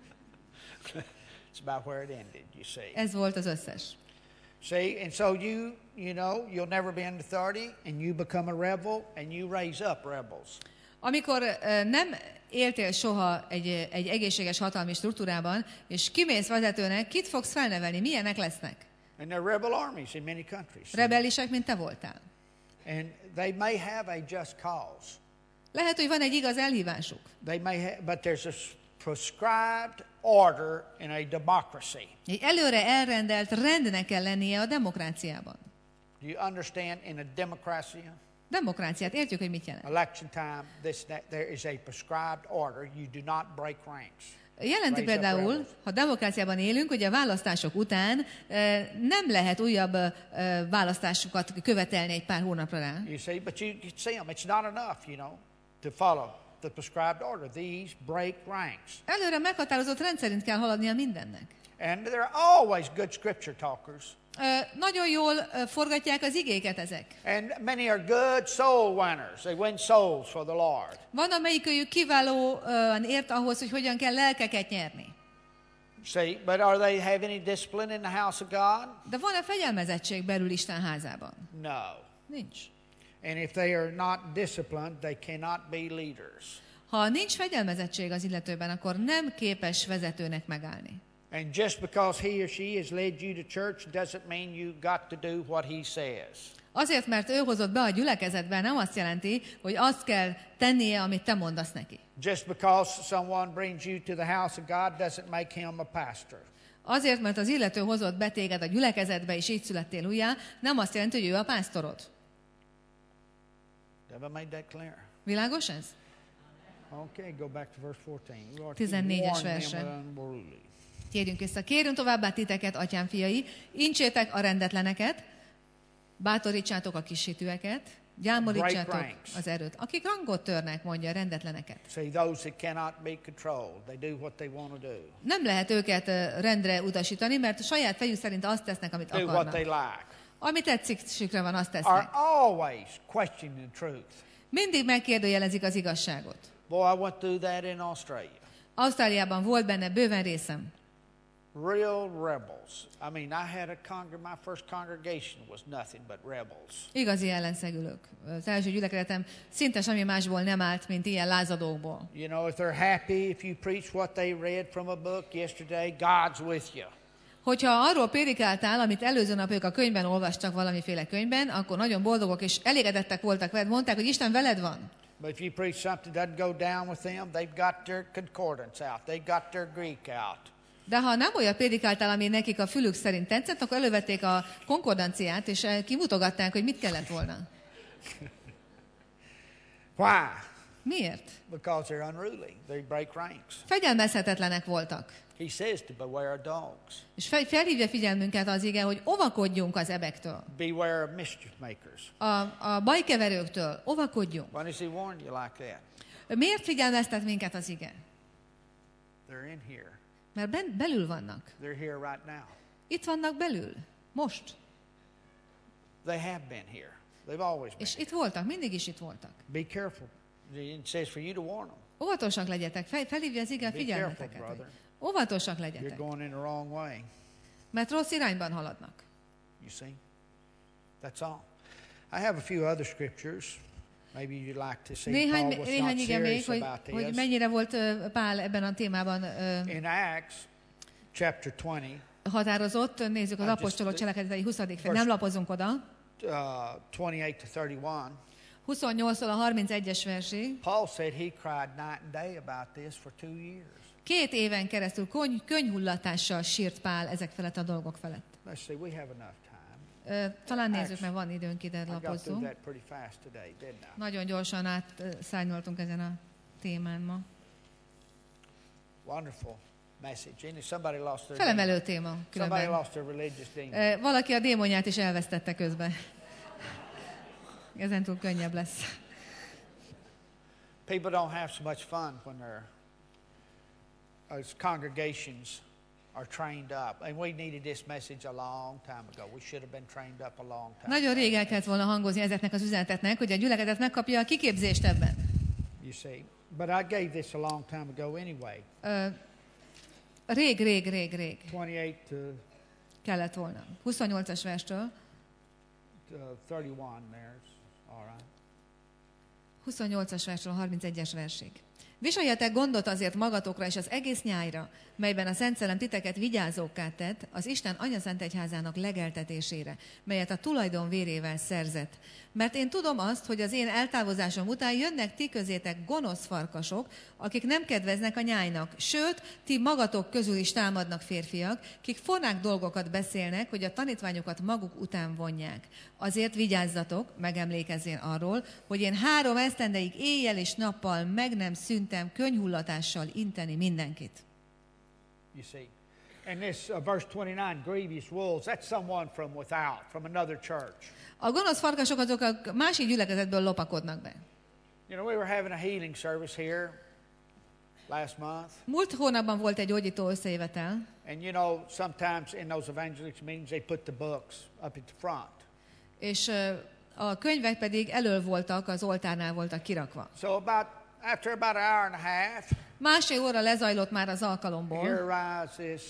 It's about where it ended, you see. Ez volt az összes. See, and so you know, you'll never be in authority, and you become a rebel, and you raise up rebels. Amikor nem éltél soha egy egészséges hatalmi struktúrában, és kimész vezetőnek, kit fogsz felnevelni? Milyenek lesznek? And they're rebel armies in many countries. Rebelisek, mint te voltál. And they may have a just cause. Lehet, hogy van egy igaz elhívásuk, But there's a prescribed order in a democracy. egy előre elrendelt rendnek kell lennie a demokráciában. Do you understand? In a democracy, Demokráciát, értjük, hogy mit jelent. election time, there is a prescribed order. You do not break ranks. Jelenti például, ha demokráciában élünk, hogy a választások után nem lehet újabb választásokat követelni egy pár hónapra rá. You see, but you see them. It's not enough, you know, to follow the prescribed order. These break ranks. Előre meghatározott rendszerint kell haladnia mindennek. And they're always good scripture talkers. Nagyon jól forgatják az igéket ezek. And many are good soul winners. They win souls for the Lord. Van, amelyikőjük kiválóan ért ahhoz, hogy hogyan kell lelkeket nyerni. See, but are they have any discipline in the house of God? De van-e fegyelmezettség belül Isten házában? No. Nincs. And if they are not disciplined, they cannot be leaders. Ha nincs fegyelmezettség az illetőben, akkor nem képes vezetőnek megállni. And just because he or she has led you to church doesn't mean you got to do what he says. Azért, mert ő hozott be a gyülekezetbe, nem azt jelenti, hogy azt kell tennie, amit te mondasz neki. Just because someone brings you to the house of God doesn't make him a pastor. Azért, mert az illető hozott be téged a gyülekezetbe, és így születtél újjá, nem azt jelenti, hogy ő a pásztorod. Have I made that clear? Világos ez? Okay, go back to verse 14. 14-es versre. Térjünk vissza. Kérjünk továbbá titeket, atyám fiai, incsétek a rendetleneket, bátorítsátok a kishitűeket, gyámolítsátok az erőt. Akik rangot törnek, mondja a rendetleneket. See, those that cannot be controlled, they do what they want to do. Nem lehet őket rendre utasítani, mert a saját fejük szerint azt tesznek, amit Do what akarnak. they like. Ami tetszésükre van, azt Are tesznek. always questioning the truth. Mindig megkérdőjelezik az igazságot. Boy, I went through that in Australia. Ausztráliában volt benne bőven részem. Real rebels. I mean, my first congregation was nothing but rebels. Igazi ellenszegülők. Az első gyülekezetem szinte semmi másból nem állt, mint ilyen lázadókból. You know, if they're happy, if you preach what they read from a book yesterday, God's with you. Hogyha arról prédikáltál, amit előző nap ők a könyvben olvastak valamiféle könyvben, akkor nagyon boldogok és elégedettek voltak veled, mondták, hogy Isten veled van. But if you preach something that doesn't go down with them, they've got their concordance out. They've got their Greek out. De ha nem olyat prédikáltál, ami nekik a fülük szerint tetszett, akkor elővették a konkordanciát, és kimutogatták, hogy mit kellett volna. Why? Miért? Because they're unruly. They break ranks. Fegyelmezhetetlenek voltak. He says to beware of dogs. És felhívja figyelmünket az ige, hogy óvakodjunk az ebektől. Beware of mischief makers. A bajkeverőktől óvakodjunk. Why does he warn you like that? Miért figyelmeztet minket az ige? They're in here. Mert belül vannak. They're here right now. Itt vannak belül. Most. They have been here. They've always been. És itt voltak, mindig is itt voltak. Be careful. It says for you to warn them. Óvatosak legyetek. Felhívja az ige a Be figyelmeteket. careful, brother. Óvatosak You're legyetek. going in the wrong way. Mert rossz irányban haladnak. You see? That's all. I have a few other scriptures. Maybe you'd like to see Paul was Néhány not ige még, serious about hogy this. mennyire volt Pál ebben a témában In Acts chapter 20, határozott. Nézzük az just apostolok the- cselekedetei 20. fél. verse- Nem lapozunk oda. 28 to 31, 28-tól a 31-es versig. Paul said he cried night and day about this for 2 years. 2 éven keresztül könyhullatással sírt Pál ezek felett a dolgok felett. Let's see, we have enough time. Talán nézzük, mert van időnk, ide I got through lapozzunk. that pretty fast today, didn't I? Nagyon gyorsan átszárnyoltunk ezen a témán ma. Wonderful message. And if somebody lost their Felemelő téma somebody különben. lost their religious demon. Valaki a démonját is elvesztette közben. Ezen túl könnyebb lesz. People don't have so much fun when they're as congregations are trained up. And we needed this message a long time ago. We should have been trained up a long time Nagyon ago. rég el kellett volna hangozni ezeknek az üzeneteknek, hogy a gyülekezet megkapja a kiképzést ebben. You see. But I gave this a long time ago anyway. Rég 28 to kellett volna. 28-as verstől. 31 there's all right. 28-as versről a 31-es versig. Viseljetek gondot azért magatokra és az egész nyájra, melyben a Szent Szellem titeket vigyázókká tett az Isten Anyaszent Egyházának legeltetésére, melyet a tulajdon vérével szerzett. Mert én tudom azt, hogy az én eltávozásom után jönnek ti közétek gonosz farkasok, akik nem kedveznek a nyájnak. Sőt, ti magatok közül is támadnak férfiak, kik forrák dolgokat beszélnek, hogy a tanítványokat maguk után vonják. Azért vigyázzatok, megemlékezzén arról, hogy én 3 esztendeig éjjel és nappal meg nem szüntem könyhullatással inteni mindenkit. You see. And this verse 29, grievous wolves, that's someone from without, from another church. A gonosz farkasok azok a másik gyülekezetből lopakodnak be. You know, we were having a healing service here last month. Múlt hónapban volt egy gyógyító összejövetel, And you know, sometimes in those evangelistic meetings, they put the books up at the front. és a könyvek pedig elől voltak, az oltárnál voltak kirakva. So after about an hour and a half, Másfél óra lezajlott már az alkalomból, here arrives this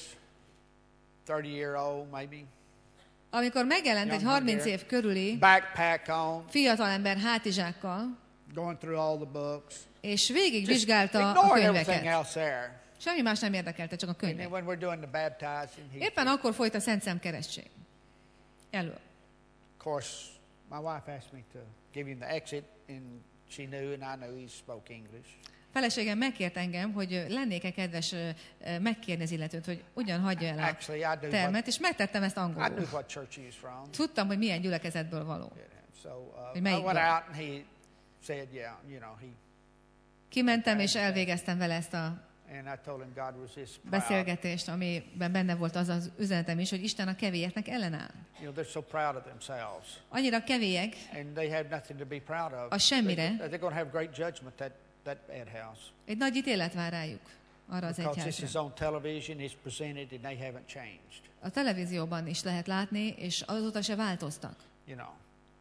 30-year-old maybe, amikor megjelent egy 30 év körüli backpack on, fiatalember hátizsákkal, going through all the books. és Just végigvizsgálta a ignoring everything könyveket. else there. Semmi más nem érdekelte, csak a And then könyvek. when we're doing the baptizing, he, Éppen akkor folyt a Szent Szemkeresztség. Elől. of course, my wife asked me to give him the exit, and she knew, and I knew he spoke English. Feleségem megkért engem, hogy lennék-e kedves megkérni az illetőt, hogy ugyan hagyja el a Actually, I knew termet, és megtettem ezt I knew angolul. what church he was from. Tudtam, hogy milyen gyülekezetből való. So Hogy I melyikből? went out, and he said, "Yeah, you know, he." Kimentem, és elvégeztem vele ezt a And I told him God was this proud. beszélgetést, amiben benne volt az az üzenetem is, hogy Isten a kevélyeknek ellenáll. You know, they're so proud of themselves, Annyira kevélyek, and they have nothing to be proud of. A semmire. They're going to have great judgment that ad house, egy nagy ítélet vár rájuk arra az because this is egyházra. on television, it's presented, and they haven't changed. A televízióban is lehet látni, és azóta se változtak. You know,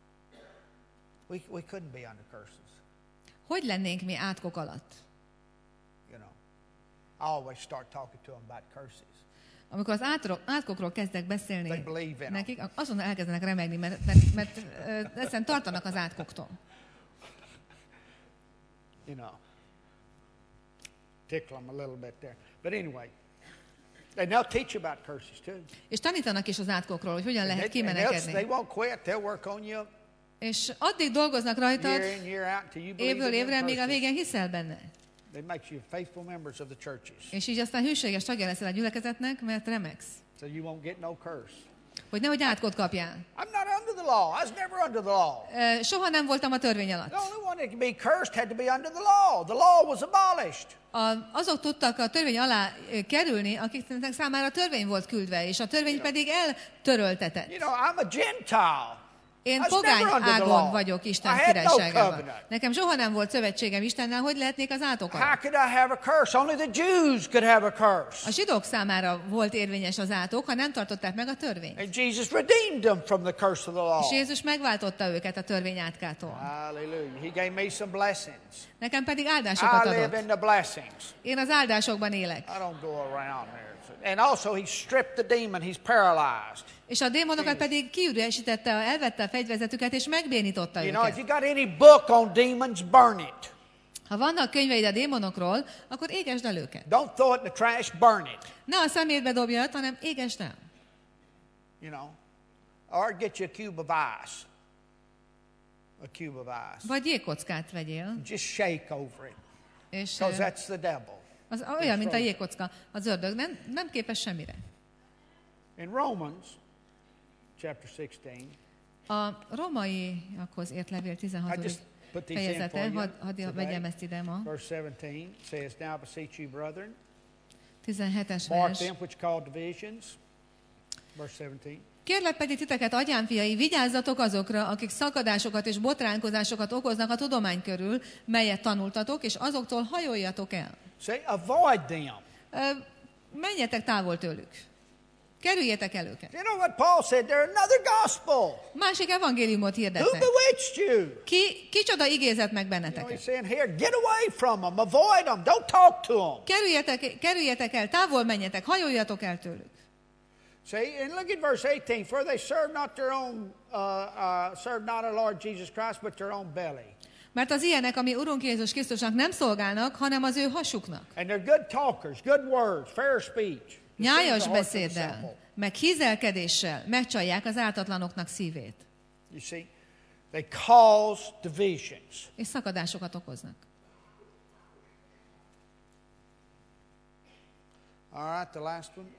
we couldn't be under curses. Hogy lennénk mi átkok alatt? You know, I always start talking to them about curses. Amikor az átkokról kezdek beszélni They believe in nekik, azonnal elkezdenek remegni, mert egyszerűen tartanak az átkoktól. You know, tickle them a little bit there. But anyway, and they'll teach you about curses too. És tanítanak is az átkokról, hogy hogyan lehet And they kimenekedni. won't quit. They'll work on you És addig dolgoznak rajtad, year in, year out until you believe évről in évre, them míg a curses. végén hiszel benne. They make you faithful members of the churches, És így aztán hűséges tagja leszel a gyülekezetnek, mert remegsz. so you won't get no curse. hogy nehogy átkot kapjál. I'm not under the law. I was never under the law. Soha nem voltam a törvény alatt. The only one that could be cursed had to be under the law. The law was abolished. Azok tudtak a törvény alá kerülni, akiknek számára a törvény volt küldve, és a törvény pedig eltöröltetett. You know, I'm a Gentile. Én pogány ágon vagyok Isten királyságában. Nekem soha nem volt szövetségem Istennel, hogy lehetnék az átok alatt. How could I have a curse? Only the Jews could have a curse. A zsidók számára volt érvényes az átok, ha nem tartották meg a törvényt. And Jesus redeemed them from the curse of the law. És Jézus megváltotta őket a törvény átkától. Hallelujah. He gave me some blessings. Nekem pedig áldásokat I live adott. in the blessings. Én az áldásokban élek. I don't go around there. And also he stripped the demon. He's paralyzed. És a démonokat pedig kiüresítette, elvette a fegyverzetüket, és megbénította You know, if őket. you got any book on demons, burn it. Ha vannak könyveid a démonokról, akkor égesd el őket. Don't throw it in the trash, burn it. Ne a szemétbe dobjad, hanem égesd el. You know. Or get you a cube of ice. A cube of ice. Vagy jégkockát vegyél, Just shake over it. és Because that's the devil. az olyan, mint a jégkocka. Az ördög nem képes semmire. In Romans, chapter 16, A romaiakhoz ért levél 16. I just put these in for fejezete, you hadd today. vegyem ezt ide ma. Verse 17 says, Now beseech you, brethren, 17-es mark vers. them which call divisions. Verse 17. Kérlek pedig titeket, atyámfiai, vigyázzatok azokra, akik szakadásokat és botránkozásokat okoznak a tudomány körül, melyet tanultatok, és azoktól hajoljatok el. Say, avoid them. Menjetek távol tőlük. Kerüljetek el őket. You know what Paul said? They're another gospel. Másik evangéliumot Who hirdetnek. bewitched you? Kicsoda igézett meg You know, he's benneteket? saying here, get away from them, avoid them, don't talk to them. Kerüljetek el, távol menjetek, hajoljatok el tőlük. See, and look at verse 18. For they serve not their own, serve not our Lord Jesus Christ, but their own belly. Mert az ilyenek, ami Urunk Jézus Krisztusnak nem szolgálnak, hanem az ő hasuknak. And they're good talkers, good words, fair speech. Nyájas beszéddel, meg hízelkedéssel megcsalják az ártatlanoknak szívét. You see, they cause divisions. És szakadásokat okoznak. All right, the last one.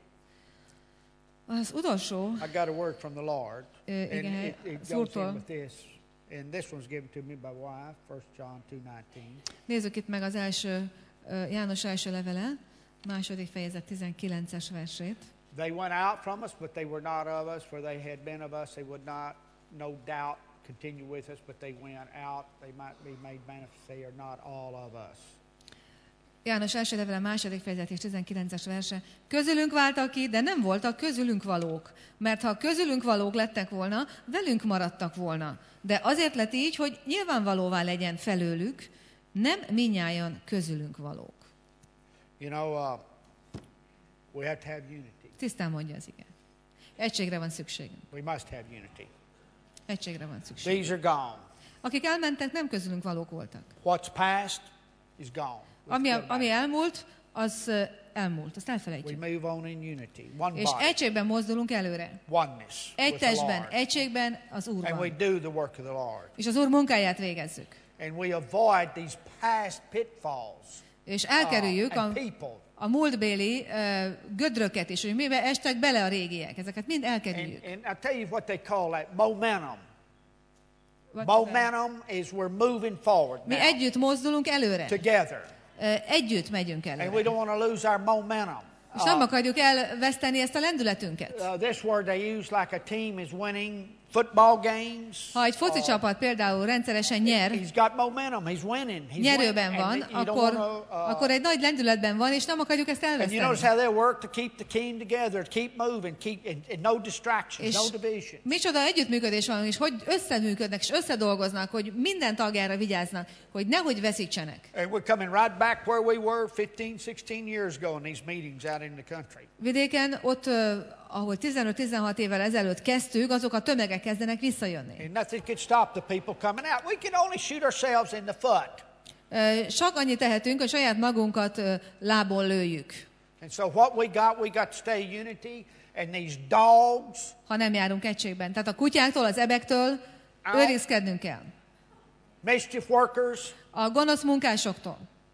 Az utolsó, I got a word from the Lord. igen, And it goes in Úrtól. with this. And this one's given to me by wife, 1 John 2:19. Nézzük itt meg az első, János első levele, második fejezet 19-es versét. They went out from us, but they were not of us, for they had been of us. They would not, no doubt, continue with us, but they went out. They might be made manifest. They are not all of us. János első levele, második fejezet és 19-es verse. Közülünk váltak ki, de nem voltak közülünk valók. Mert ha közülünk valók lettek volna, velünk maradtak volna. De azért lett így, hogy nyilvánvalóvá legyen felőlük, nem minnyájan közülünk valók. You know, we have to have unity. Tisztán mondja az ige. Egységre van szükségünk. We must have unity. Egységre van szükség. These are gone. Akik elmentek, nem közülünk valók voltak. What's past is gone. Ami elmúlt, az elmúlt. Azt We elfelejtjük. move on in unity. One És body. egységben mozdulunk előre. Oneness. Egy with the testben, Lord. egységben az And we Úrban. do the work of the Lord. És az Úr munkáját végezzük. And we avoid these past pitfalls. És elkerüljük and people. a múltbéli gödröket is, hogy mibe estek bele a régiek. Ezeket mind elkerüljük. And I'll tell you what they call that, momentum. What- Momentum is we're moving forward Mi now, együtt mozdulunk előre. together. Együtt megyünk And we előre. don't want to lose our momentum. És nem akarjuk elveszteni ezt a lendületünket. This word they use like a team is winning football games. Ha egy foci csapat például rendszeresen nyer, He's got momentum. He's winning. He's nyerőben winning. van, And you don't akkor, wanna, akkor egy nagy lendületben van, és nem akarjuk ezt and you notice elveszteni. how they work to keep the team together, to keep moving, and no distractions, És no division. micsoda együttműködés van, és hogy összeműködnek, és összedolgoznak, hogy minden tagjára vigyáznak, hogy nehogy veszítsenek. And we're coming right back where we were 15-16 years ago in these meetings out in the country. Vidéken, ott, ahol 15-16 évvel ezelőtt kezdtük, azok a tömegek kezdenek visszajönni. And nothing could stop the people coming out. We can only shoot ourselves in the foot. Csak annyit tehetünk, hogy saját magunkat lából lőjük. And so what we got to stay unity. And these dogs, Ha nem járunk egységben. Tehát a kutyáktól, az ebektől őrizkednünk kell. mischief workers, A gonosz munkásoktól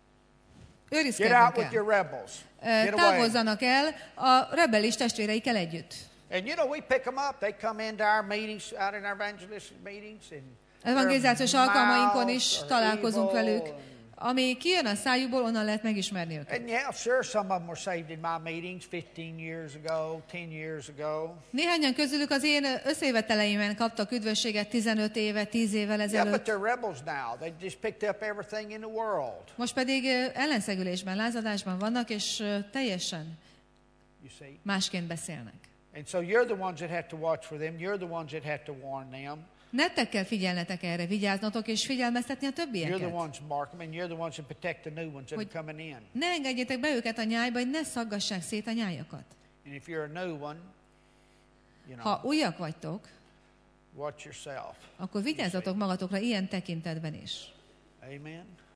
get őrizkednünk out with kell. your rebels. Get away. Távozzanak el a rebelis testvéreikkel együtt. And you know, we pick them up. They come into our meetings, out in our evangelistic meetings, and Evangelizációs their alkalmainkon mouths is are találkozunk evil, velük. and- Ami kijön a szájukból, onnan lehet megismerni őket. And yeah, sure, some of them were saved in my meetings 15 years ago, 10 years ago. Néhányan közülük az én összejöveteleimen kaptak üdvösséget 15 éve, 10 évvel Yeah, but ezelőtt. they're rebels now. They just picked up everything in the world. Most pedig ellenszegülésben, lázadásban vannak, és teljesen You see? másként beszélnek. And so you're the ones that have to watch for them. You're the ones that have to warn them. Nektek kell figyelnetek erre, vigyáznotok és figyelmeztetni a You're többieket. the ones, mark them, and you're the ones that protect the new ones that are coming in. Ne engedjétek be őket a nyájba, hogy ne szaggassák szét a nyájakat. And if you're a new one, you know, Ha újak vagytok, watch yourself. akkor vigyázzatok magatokra ilyen tekintetben is. Amen.